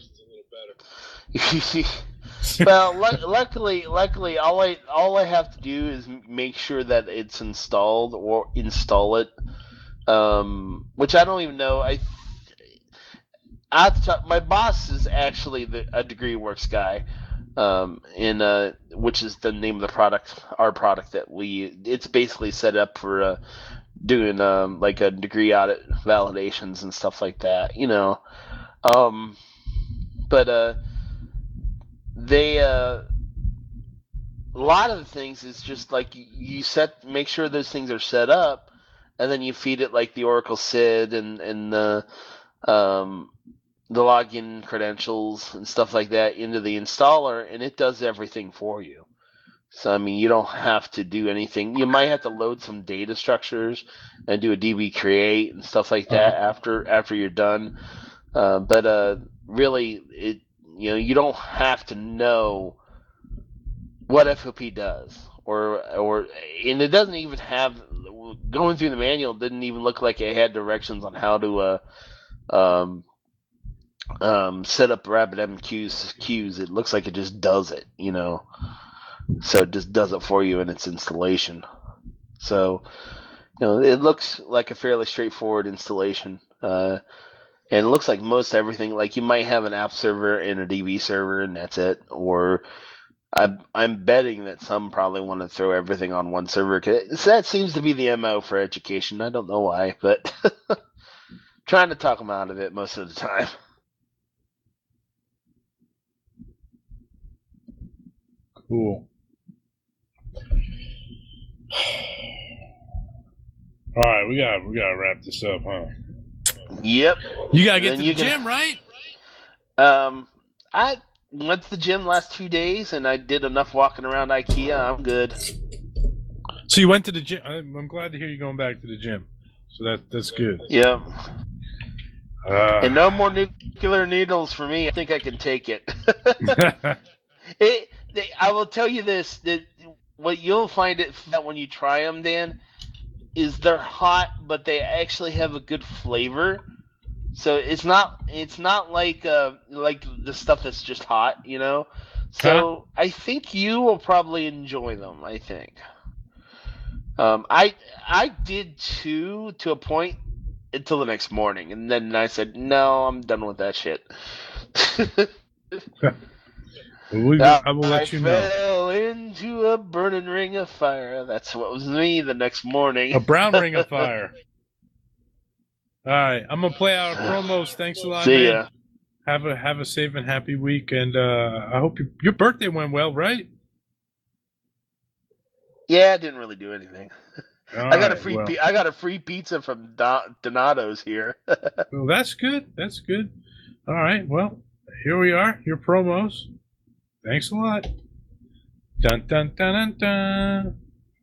well, lu- luckily, luckily, all I all I have to do is m- make sure that it's installed or install it. Um, which I don't even know. I, at the top, my boss is actually the, a DegreeWorks guy, um, in uh, which is the name of the product, our product that we. It's basically set up for uh, doing um, like a degree audit validations and stuff like that. You know, um, but uh. They uh, a lot of the things is just like you, you set, make sure those things are set up, and then you feed it like the Oracle S I D and and the um, the login credentials and stuff like that into the installer, and it does everything for you. So I mean, you don't have to do anything. You might have to load some data structures and do a D B create and stuff like that Uh-huh. after after you're done. Uh, but uh, really, it. You know, you don't have to know what F O P does, or or and it doesn't even have going through the manual. Didn't even look like it had directions on how to uh, um, um, set up RabbitMQ's queues. It looks like it just does it, you know. So it just does it for you in its installation. So you know, it looks like a fairly straightforward installation. Uh, And it looks like most everything, like you might have an app server and a D B server, and that's it. Or I'm, I'm betting that some probably want to throw everything on one server. 'Cause that seems to be the M O for education. I don't know why, but trying to talk them out of it most of the time. Cool. All right, we got we got to wrap this up, huh? Yep. You gotta get Then to you the can- gym, right? Um, I went to the gym last two days, and I did enough walking around IKEA. I'm good. So you went to the gym. I'm I'm glad to hear you going back to the gym. So that that's good. Yep. Uh, And no more nuclear needles for me. I think I can take it. it they, I will tell you this: that what you'll find it that when you try them, Dan, is they're hot, but they actually have a good flavor. So it's not it's not like uh, like the stuff that's just hot, you know. So huh? I think you will probably enjoy them. I think. Um, I I did too, to a point, until the next morning, and then I said, "No, I'm done with that shit." we, I will let I you know. fell into a burning ring of fire. That's what was me the next morning. A brown ring of fire. All right, I'm gonna play our promos. Thanks a lot, See man. ya. Have a have a safe and happy week, and uh, I hope your your birthday went well, right? Yeah, I didn't really do anything. All I got right, a free well. pi- I got a free pizza from Do- Donato's here. Well, that's good. That's good. All right. Well, here we are. Your promos. Thanks a lot. Dun dun dun dun dun.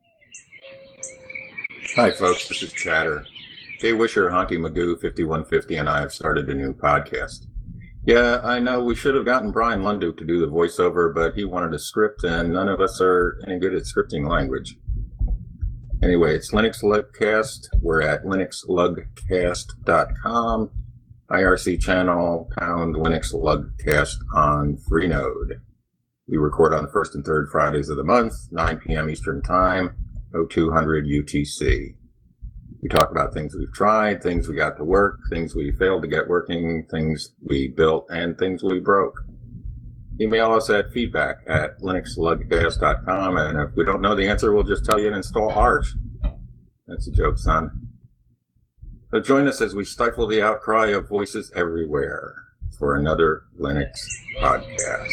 Hi, folks. This is Chatter. Jay Wisher, Honky Magoo, fifty-one fifty, and I have started a new podcast. Yeah, I know we should have gotten Brian Lunduke to do the voiceover, but he wanted a script, and none of us are any good at scripting language. Anyway, it's Linux Lugcast. We're at linux lugcast dot com. I R C channel, pound Linux Lugcast on Freenode. We record on the first and third Fridays of the month, nine p.m. Eastern Time, oh two hundred U T C. We talk about things we've tried, things we got to work, things we failed to get working, things we built, and things we broke. Email us at feedback at linux lugcast dot com, and if we don't know the answer, we'll just tell you to install Arch. That's a joke, son. So join us as we stifle the outcry of voices everywhere for another Linux podcast.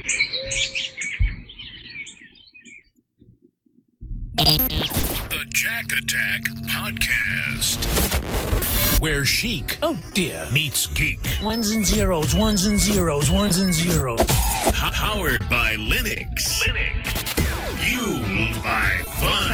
The Jack Attack Podcast, where chic, oh dear, meets geek. Ones and zeros, ones and zeros, ones and zeros. H- powered by Linux. Linux. Fueled by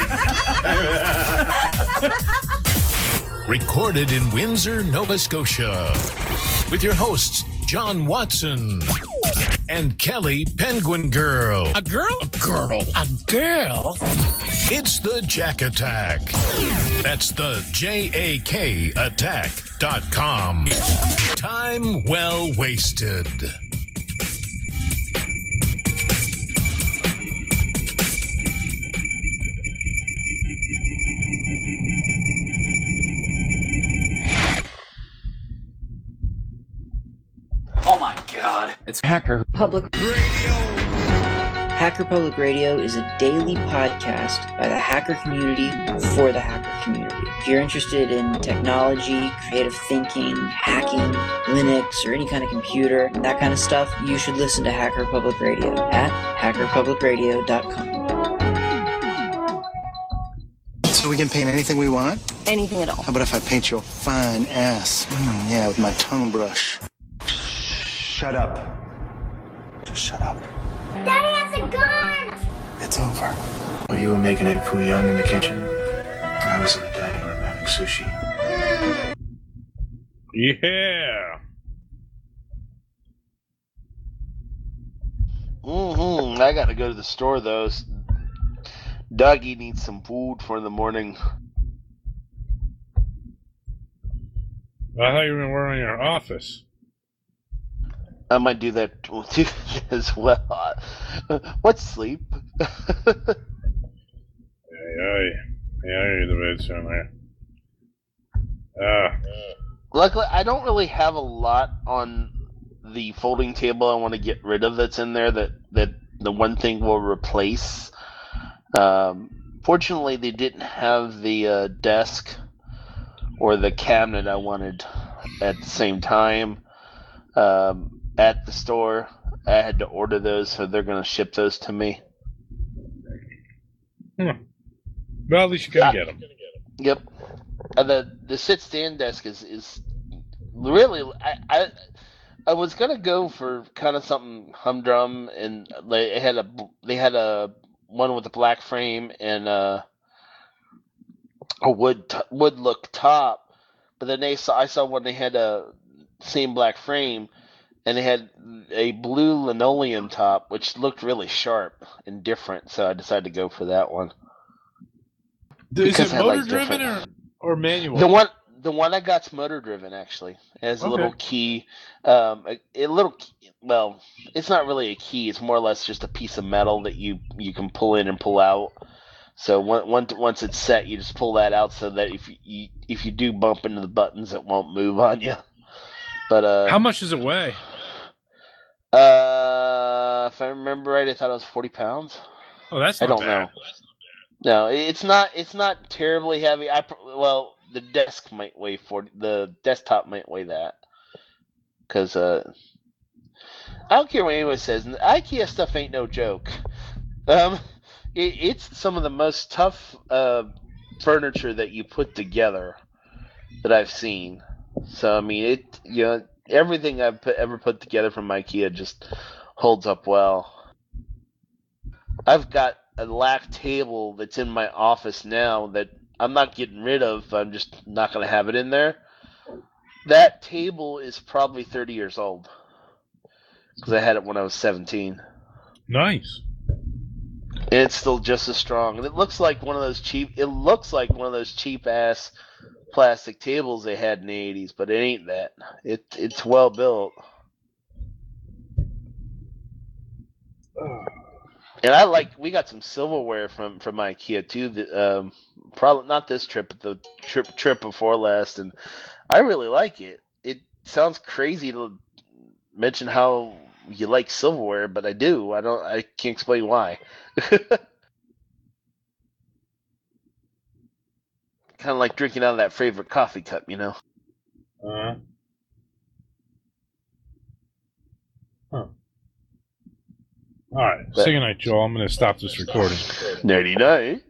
fun. Recorded in Windsor, Nova Scotia, with your hosts John Watson and Kelly Penguin Girl. A girl? A girl. A girl? It's the Jack Attack. That's the J A K attack dot com. Time well wasted. Oh my god. It's Hacker Public Radio. Hacker Public Radio is a daily podcast by the hacker community for the hacker community. If you're interested in technology, creative thinking, hacking, Linux, or any kind of computer, that kind of stuff, you should listen to Hacker Public Radio at hacker public radio dot com. So we can paint anything we want? Anything at all. How about if I paint your fine ass? Mm, yeah, with my tongue brush. Shut up. Just shut up. Daddy has a gun! It's over. While you were making it Fu Young in the kitchen, I was in the dining room having sushi. Yeah. Mm-hmm. I gotta go to the store though. Dougie needs some food for the morning. I thought you were working in your office. I might do that too as well. What's sleep? Yeah, yeah, yeah, you're the bed somewhere. Ah. Luckily, I don't really have a lot on the folding table I want to get rid of that's in there that, that the one thing will replace. Um, fortunately, they didn't have the uh, desk or the cabinet I wanted at the same time. Um, at the store, I had to order those, so they're going to ship those to me. Hmm. Well, at least you gotta Uh, get them. Yep. Uh, the the sit stand desk is is really I I, I was gonna go for kind of something humdrum, and they had a they had a one with a black frame and a a wood t- wood look top, but then they saw I saw when they had a same black frame, and it had a blue linoleum top, which looked really sharp and different. So I decided to go for that one. Is Because it I like motor driven or, different- or manual? The one, the one I got's motor driven. Actually, it has a Okay. little key. Um, a, a little. key- Well, it's not really a key. It's more or less just a piece of metal that you you can pull in and pull out. So once once once it's set, you just pull that out so that if you, you if you do bump into the buttons, it won't move on you. But uh, How much does it weigh? Uh, if I remember right, I thought it was forty pounds. Oh, that's I not don't bad. know. No, it's not. It's not terribly heavy. I pr- well, the desk might weigh forty. The desktop might weigh that. Cause uh, I don't care what anyone says. IKEA stuff ain't no joke. Um, it, it's some of the most tough uh furniture that you put together that I've seen. So I mean, it you know everything I've put, ever put together from IKEA just holds up well. I've got a lack table that's in my office now that I'm not getting rid of. I'm just not going to have it in there. That table is probably thirty years old because I had it when I was seventeen. Nice. And it's still just as strong. And it looks like one of those cheap. It looks like one of those cheap ass plastic tables they had in the eighties, but it ain't that. It it's well built. And I like we got some silverware from from IKEA too. That, um, probably not this trip, but the trip trip before last, and I really like it. It sounds crazy to mention how you like silverware, but I do. I don't. I can't explain why. Kind of like drinking out of that favorite coffee cup, you know. Uh, huh. All right. But- Say goodnight, Joel. I'm going to stop this recording. Nighty night.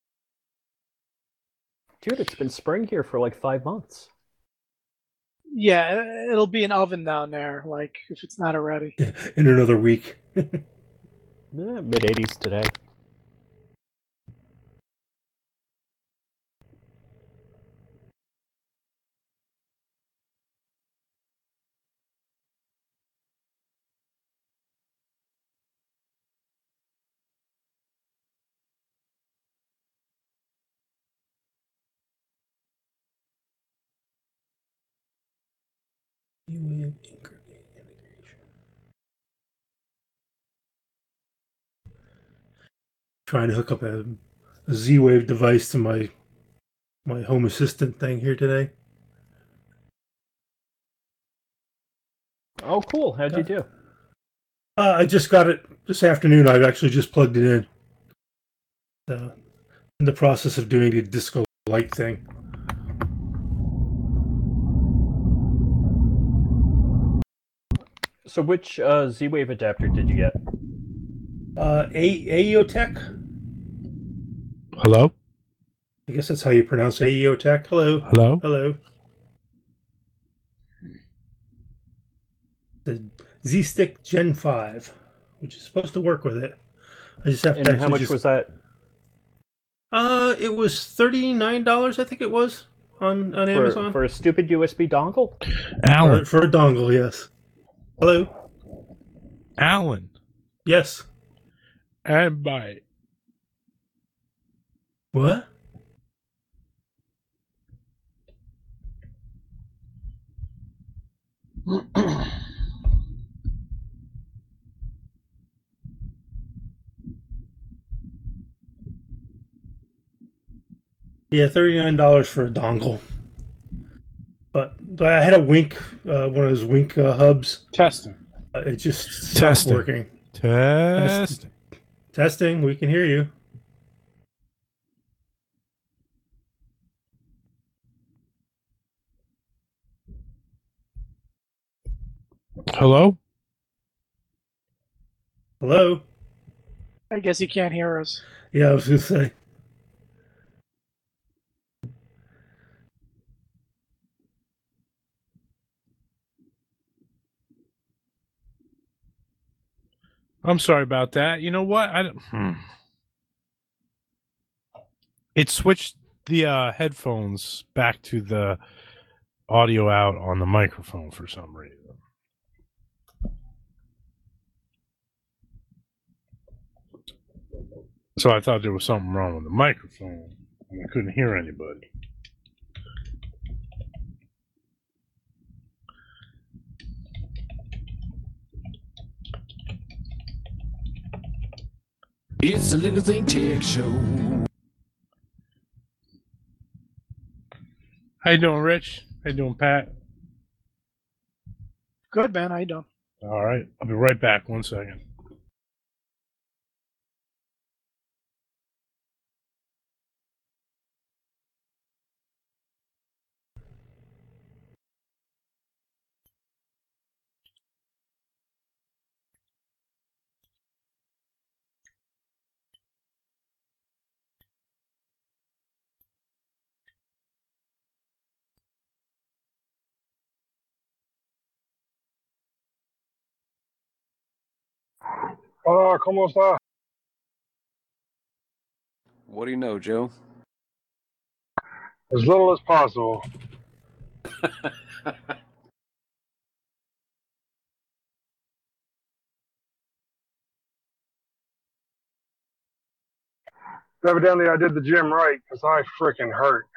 Dude, it's been spring here for like five months. Yeah, it'll be an oven down there, like, if it's not already. In another week. Yeah, mid eighties today. Trying to hook up a, a Z-Wave device to my my home assistant thing here today. Oh, cool. How'd you do? Uh, I just got it this afternoon. I've actually just plugged it in. Uh, in the process of doing the disco light thing. So which uh, Z-Wave adapter did you get? Uh, A- AEOTech? Hello? I guess that's how you pronounce it. AEOTech. Hello. Hello? Hello. The Z-Stick Gen five, which is supposed to work with it. I just have And to how actually much just... was that? Uh, it was thirty-nine dollars, I think it was, on, on For, Amazon. for a stupid U S B dongle? Alan. For, for a dongle, yes. Hello? Alan. Yes. And bye. What? Yeah, thirty-nine dollars for a dongle. But, but I had a Wink, uh, one of those Wink uh, hubs. Testing. Uh, it just stopped Testing. working. Testing. Testing, we can hear you. Hello? Hello? I guess you can't hear us. Yeah, I was going to say. I'm sorry about that. You know what? I don't, hmm. It switched the uh, headphones back to the audio out on the microphone for some reason. So I thought there was something wrong with the microphone, and I couldn't hear anybody. It's a Little Thing Tech Show. How you doing, Rich? How you doing, Pat? Good, man. How you doing? All right. I'll be right back. One second. Hola, ¿cómo está? What do you know, Joe? As little as possible. Evidently, I did the gym right because I freaking hurt.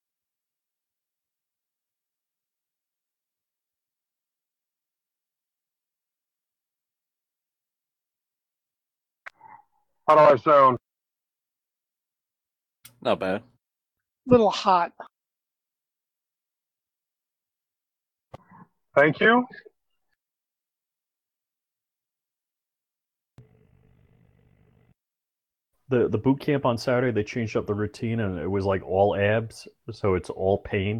How do I sound? Not bad. Little hot. Thank you. The the boot camp on Saturday, they changed up the routine, and it was like all abs, so it's all pain.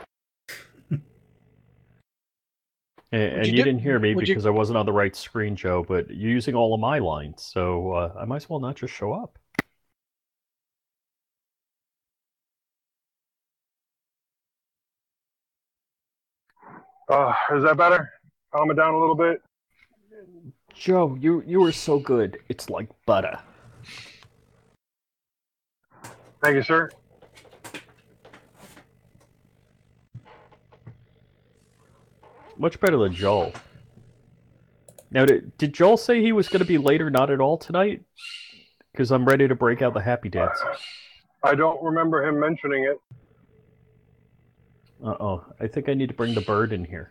And, and you you, do- didn't hear me would you- because I wasn't on the right screen, Joe. But you're using all of my lines, so uh, I might as well not just show up. Uh, is that better? Calm it down a little bit. Joe, you you were so good. It's like butter. Thank you, sir. Much better than Joel. Now, did, did Joel say he was going to be late or not at all tonight? Because I'm ready to break out the happy dance. I don't remember him mentioning it. Uh-oh. I think I need to bring the bird in here.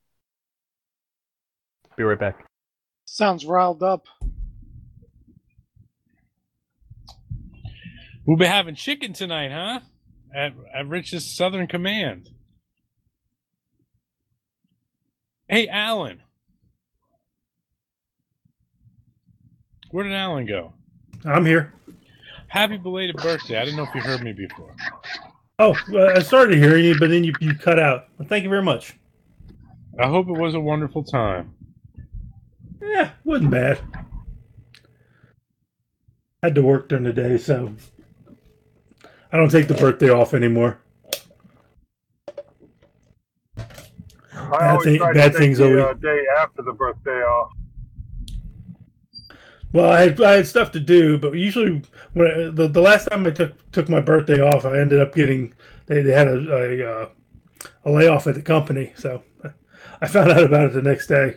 Be right back. Sounds riled up. We'll be having chicken tonight, huh? At, at Rich's Southern Command. Hey, Alan. Where did Alan go? I'm here. Happy belated birthday. I didn't know if you heard me before. Oh, uh, I started hearing you, but then you, you cut out. Well, thank you very much. I hope it was a wonderful time. Yeah, wasn't bad. Had to work during the day, so I don't take the birthday off anymore. I Bad always thing- try bad to things take the always- uh, day after the birthday off. Well, I had, I had stuff to do, but usually when I, the the last time I took took my birthday off, I ended up getting they, they had a a, uh, a layoff at the company, so I found out about it the next day.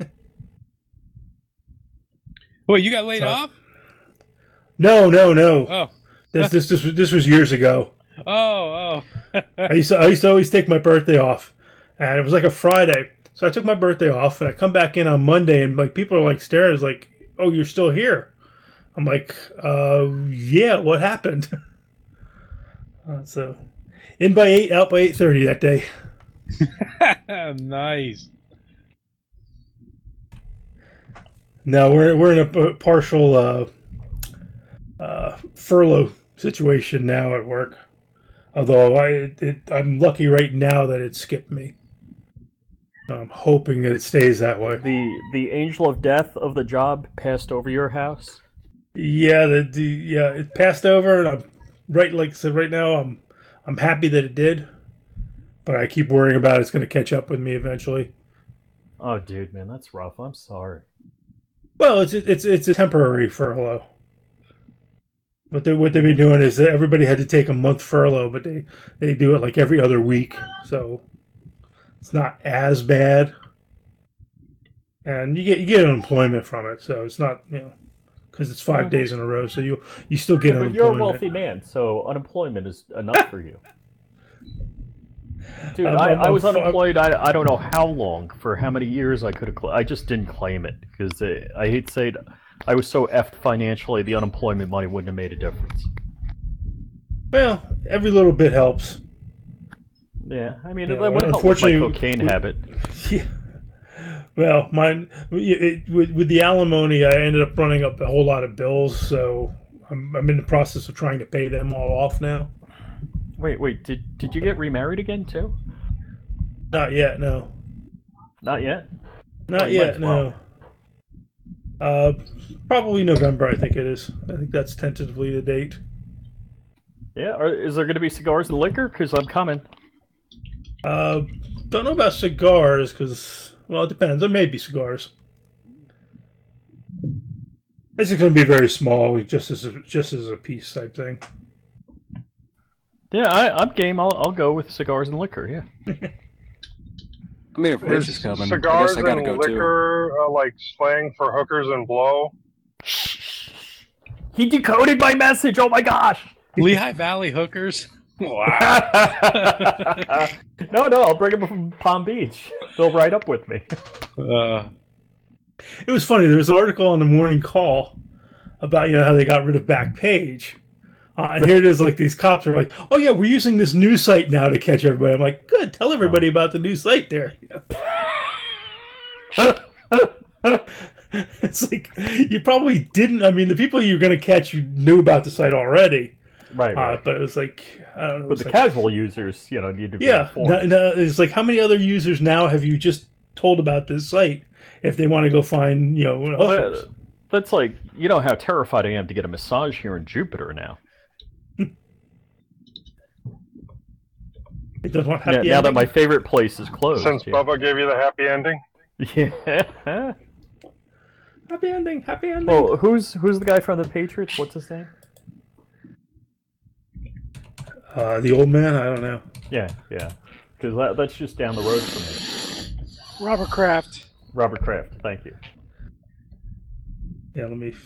Well, you got laid So- off? No, no, no. Oh. This this this was, this was years ago. Oh, oh. I used to I used to always take my birthday off, and it was like a Friday. So I took my birthday off, and I come back in on Monday, and like people are like staring, it's like, "Oh, you're still here?" I'm like, "Uh, yeah. What happened?" uh, so, in by eight, out by eight thirty that day. Nice. No, we're we're in a p- partial uh, uh, furlough situation now at work. Although I it, I'm lucky right now that it skipped me. I'm hoping that it stays that way. The the angel of death of the job passed over your house. Yeah, the, the yeah it passed over, and I'm right like I said right now. I'm I'm happy that it did, but I keep worrying about it's going to catch up with me eventually. Oh, dude, man, that's rough. I'm sorry. Well, it's it's it's a temporary furlough. What they what they've been doing is that everybody had to take a month furlough, but they they do it like every other week, so it's not as bad. And you get you get unemployment from it, so it's not you know because it's five days in a row. So you you still get But you're a unemployment. wealthy man, so unemployment is enough for you. Dude, I'm- I, I'm- I was I'm- unemployed. I, I don't know how long, for how many years I could have. Cl- I just didn't claim it because I hate to say it, I was so effed financially. The unemployment money wouldn't have made a difference. Well, every little bit helps. Yeah, I mean, Yeah, that would help with my unfortunately, cocaine we- habit. Yeah. Well, mine it, with, with the alimony, I ended up running up a whole lot of bills, so I'm, I'm in the process of trying to pay them all off now. Wait, wait, did did you get remarried again too? Not yet, no. Not yet. Not Oh, you might yet, as well. no. Uh, probably November, I think it is. I think that's tentatively the date. Yeah, or is there going to be cigars and liquor? Because I'm coming. Uh, don't know about cigars because, well, it depends. There may be cigars. This is going to be very small, just as a, just as a piece type thing. Yeah, I, I'm game. I'll I'll go with cigars and liquor. Yeah. I mean, if Rich Is is coming, I cigars guess I gotta and go too. liquor uh, like slang for hookers and blow? He decoded my message. Oh my gosh. Lehigh Valley hookers. Wow. no, no, I'll bring him from Palm Beach. They'll ride up with me. Uh, It was funny. There was an article on the Morning Call about, you know, how they got rid of Backpage. Uh, and here it is, like, these cops are like, oh, yeah, we're using this new site now to catch everybody. I'm like, good, tell everybody about the new site there. It's like, you probably didn't. I mean, the people you're going to catch, you knew about the site already. Right, Uh, right. but it was like, I don't know. it But was the like- casual users, you know, need to be Yeah, informed. no, no, it's like, how many other users now have you just told about this site if they want to go find, you know, Well, hookers? that- that's like, you know how terrified I am to get a massage here in Jupiter now. It doesn't want Yeah, happy now that ending? my favorite place is closed. Since yeah. Bubba gave you the happy ending? Yeah. Happy ending, happy ending. Well, who's who's the guy from the Patriots? What's his name? Uh, the old man, I don't know. Yeah, yeah. Because that, that's just down the road from me. Robert Kraft. Robert Kraft, thank you. Yeah, let me.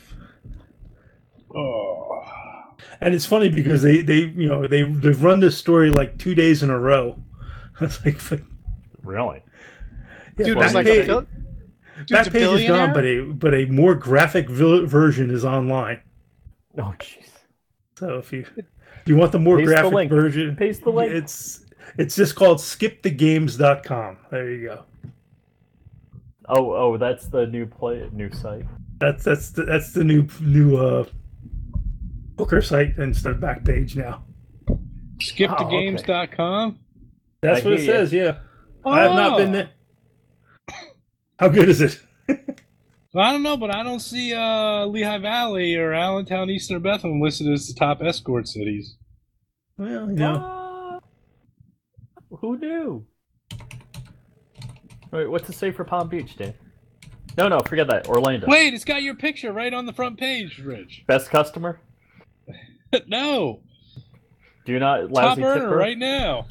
Oh. And it's funny because they, they you know they they've run this story like two days in a row. It's like, Really? yeah, Dude, Backpage, it's like a bil- dude's a Backpage is billionaire? gone, but a but a more graphic vil- version is online. Oh, jeez. So if you if you want the more Paste the graphic link. version, Paste the link. It's it's just called skip the games dot com. There you go. Oh, oh, that's the new play, new site. That's that's the, that's the new new uh, Booker site instead of Backpage now. skip the games dot com? That's I what it hear ya. says. Yeah, I have not been there. How good is it? Well, I don't know, but I don't see uh, Lehigh Valley or Allentown, Eastern Bethlehem listed as the top escort cities. Well, you know. Who knew? Wait, what's it say for Palm Beach, Dan? No, no, forget that. Orlando. Wait, it's got your picture right on the front page, Rich. Best customer? No, Do you not top lousy earner tipper? right now.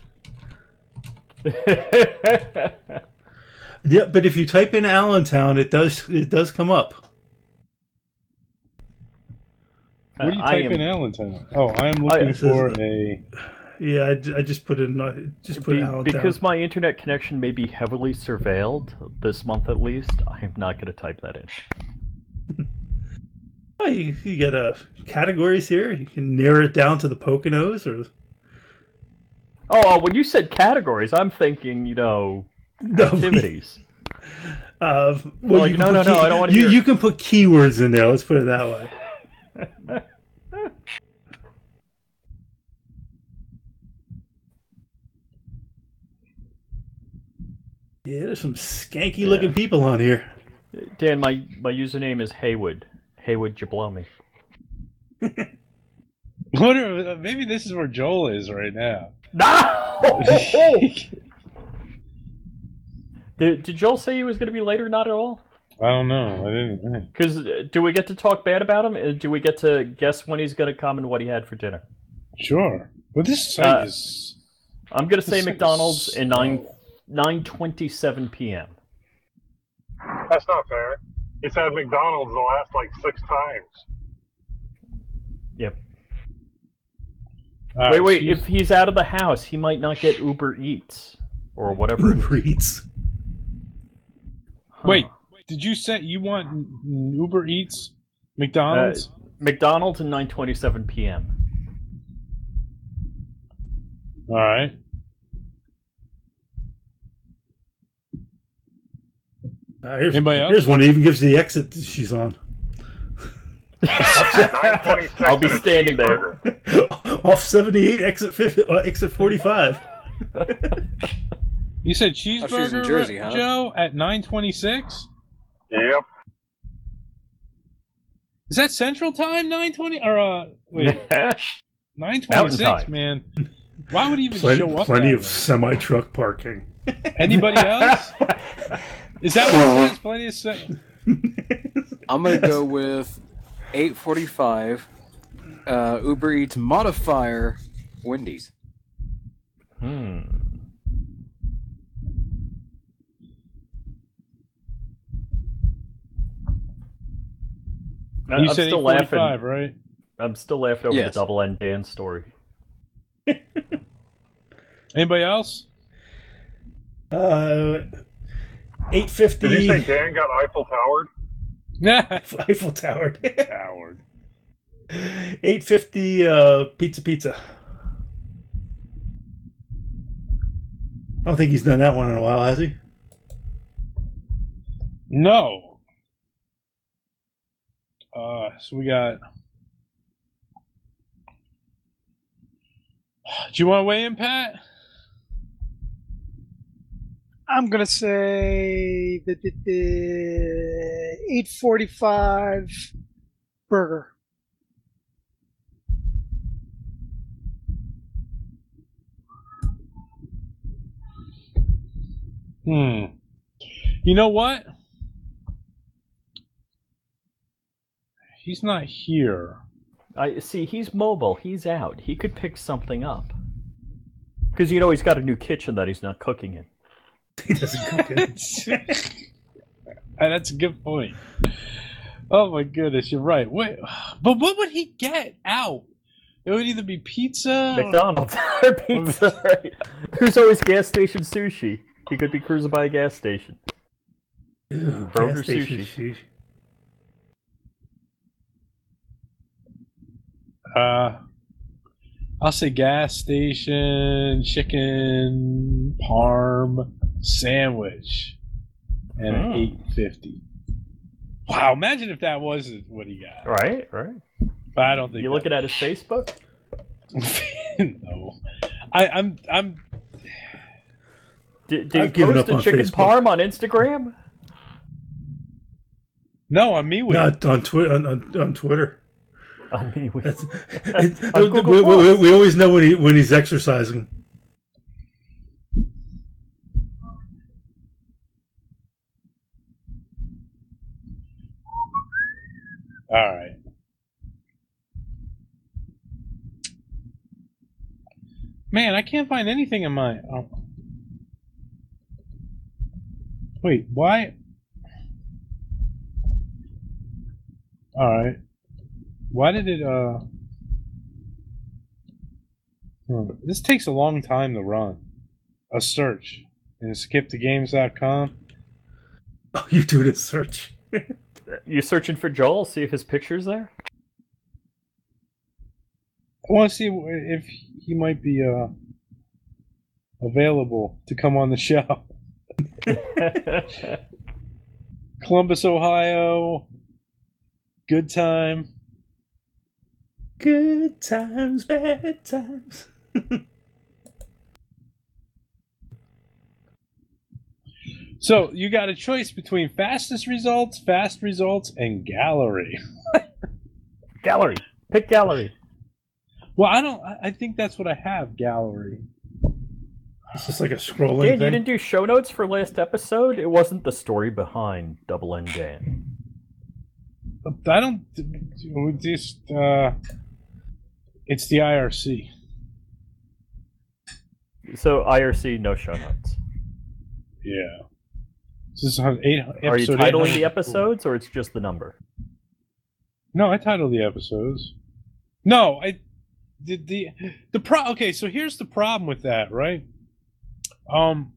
Yeah, but if you type in Allentown, it does it does come up. Where do you I type am- in Allentown? Oh, I am I- looking This is- for a. Yeah, I, ju- I just put in uh, just put Be- Allentown. because my internet connection may be heavily surveilled this month at least, I am not going to type that in. Oh, you, you get uh, categories here. You can narrow it down to the Poconos, or Oh, uh, when you said categories, I'm thinking, you know, No, activities. uh, well, Like, you no, can no, put no, key- I don't wanna you, hear- you can put keywords in there. Let's put it that way. Yeah, there's some skanky looking people on here. Dan, my, my username is Haywood. Haywood, you blow me. Wonder, maybe this is where Joel is right now. No! did, did Joel say he was going to be later? Not at all? I don't know. I didn't. Because uh, do we get to talk bad about him? Uh, Do we get to guess when he's going to come and what he had for dinner? Sure. But this site Uh, is. I'm going to say This thing is McDonald's at nine slow. nine twenty seven p.m. That's not fair. He's had McDonald's the last like six times. Yep. All wait, right, wait. she's- If he's out of the house, he might not get Uber Eats or whatever. Uber Eats. Wait, did you say you want n- Uber Eats, McDonald's? Uh, McDonald's at nine twenty-seven p.m. All right. Uh, here's, Anybody else? here's one that even gives the exit that she's on. I'll be standing there. Off seventy-eight, exit fifty, uh, exit forty-five. You said Oh, she was cheeseburger, in Jersey, huh? Joe, at nine twenty-six? Yep. Is that Central Time, nine twenty? Or, uh, wait, nine Mountain twenty-six, time. man. Why would he even Plenty, show up? plenty that of way? semi-truck parking. Anybody else? Is that what it is? Plenty of se- I'm gonna go with eight forty-five. Uh, Uber Eats modifier, Wendy's. Hmm. You I'm said still eight laughing. forty-five, right? I'm still laughing over Yes. the double N Dan story. Anybody else? Uh, eight fifty. Did you say Dan got Eiffel Towered? Eiffel Tower. Towered. eight fifty. Uh, pizza, pizza. I don't think he's done that one in a while, has he? No. Uh, so we got. Do you want to weigh in, Pat? I'm gonna say the, the, the eight forty-five burger. Hmm. You know what? He's not here. I see. He's mobile. He's out. He could pick something up. Because you know he's got a new kitchen that he's not cooking in. He doesn't cook it. Uh, That's a good point. Oh my goodness, you're right. Wait, but what would he get out? It would either be pizza, or- McDonald's or pizza. Right? There's always gas station sushi. He could be cruising by a gas station. Ew, Burger gas station sushi. Uh, I'll say gas station, chicken, parm, sandwich, and an Hmm. eight fifty. Wow, imagine if that was what he got. Right, right. But I don't think You that- looking at his Facebook? No, I, I'm I'm Did, did I've he given post up a on chicken Facebook. parm on Instagram? no, I'm me with Not on, twi- on, on, on Twitter. I mean, we, That's, On we, Google we, we, Plus. we always know when he when he's exercising. All right. Man, I can't find anything in my. Oh. Wait, why? All right. Why did it? Uh. hmm, This takes a long time to run. A search in skip the games dot com. Oh, you do the search. you searching for Joel? See if his picture's there. I want to see if he might be uh available to come on the show. Columbus, Ohio. Good time. Good times, bad times. So you got a choice between fastest results, fast results, and gallery. Gallery. Pick gallery. Well, I don't. I- I think that's what I have. Gallery. It's just like a scrolling Dan, you thing. didn't do show notes for last episode? It wasn't the story behind Double N Dan. I don't. we Just. Uh, it's the I R C. So I R C, no show notes. Yeah. This is eight, Are you episode titling eight the episodes, or it's just the number? No, I titled the episodes. No, I did the the pro. Okay, so here's the problem with that, right? Um,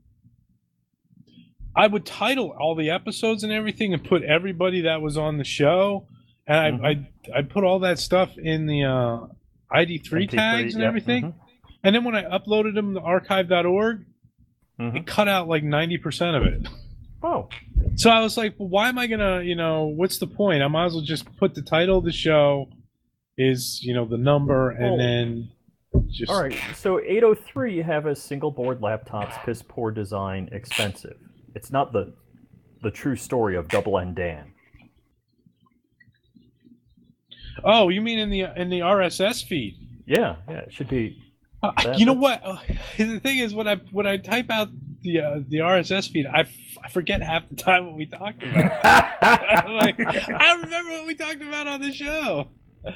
I would title all the episodes and everything, and put everybody that was on the show, and Mhm. I I I put all that stuff in the uh, I D three M P three, tags and yep, everything, mhm. and then when I uploaded them to archive dot org, Mhm. it cut out like ninety percent of it. Oh. So I was like, well, why am I gonna, you know, what's the point? I might as well just put the title of the show is, you know, the number, and Well, then just. All right, so eight oh three have a single board laptops, piss poor design, expensive. It's not the the true story of Double N Dan. Oh, you mean in the in the R S S feed? Yeah, yeah, it should be. Uh, that- you know what? Uh, the thing is, when I when I type out the uh, the R S S feed, I, f- I forget half the time what we talked about. I'm like, I don't remember what we talked about on the show.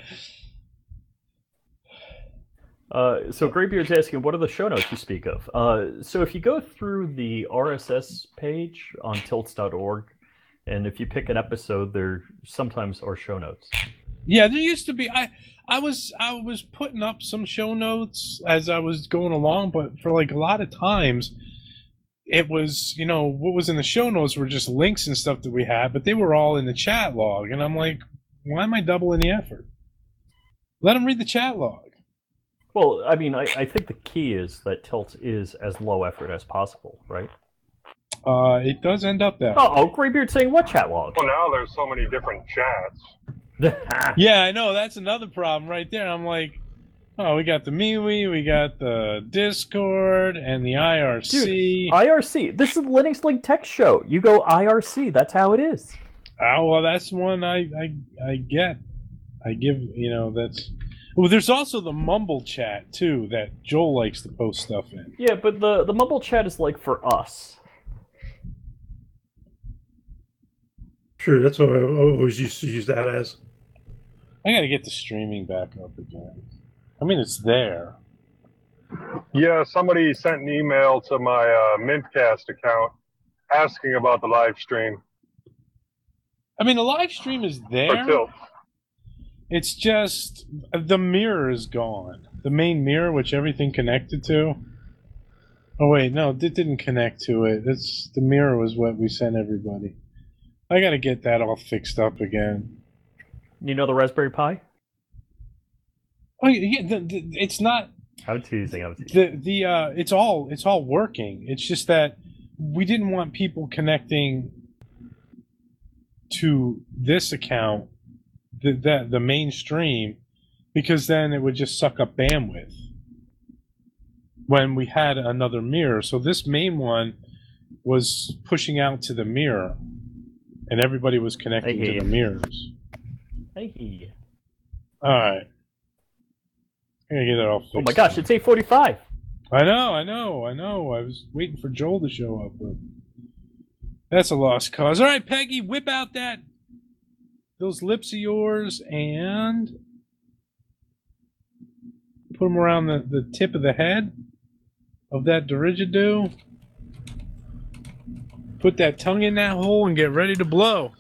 Uh, so Greybeard's asking, what are the show notes you speak of? Uh, so if you go through the R S S page on tilts dot org, and if you pick an episode, there sometimes are show notes. Yeah, there used to be. I I was I was putting up some show notes as I was going along, but for like a lot of times, it was, you know, what was in the show notes were just links and stuff that we had, but they were all in the chat log, and I'm like, why am I doubling the effort? Let them read the chat log. Well, I mean, I, I think the key is that Tilts is as low effort as possible, right? Uh, it does end up that. Oh, oh, Greybeard saying what chat log? Well, now there's so many different chats. Yeah, I know. That's another problem right there. I'm like, oh, we got the MeWe, we got the Discord, and the I R C. Dude, I R C. This is the Linux Link Text Show. You go I R C. That's how it is. Oh, well, that's one I, I, I get. I give, you know, that's... Well, there's also the Mumble chat, too, that Joel likes to post stuff in. Yeah, but the, the Mumble chat is like for us. Sure, that's what I always used to use that as. I gotta get the streaming back up again. I mean, it's there. Yeah, somebody sent an email to my uh, Mintcast account asking about the live stream. I mean, the live stream is For there. Tilt. It's just the mirror is gone. The main mirror, which everything connected to. Oh wait, no, it didn't connect to it. It's the mirror was what we sent everybody. I gotta get that all fixed up again. You know the Raspberry Pi? Oh yeah, the, the, it's not I'm teasing. I'm teasing. the the uh. It's all it's all working. It's just that we didn't want people connecting to this account, the the, the mainstream, because then it would just suck up bandwidth when we had another mirror. So this main one was pushing out to the mirror, and everybody was connecting Hey. to the mirrors. Hey. All right, I gotta get that all fixed. Oh my gosh, it's eight forty-five. I know, I know, I know. I was waiting for Joel to show up, but that's a lost cause. All right, Peggy, whip out that those lips of yours and put them around the, the tip of the head of that didgeridoo. Put that tongue in that hole and get ready to blow.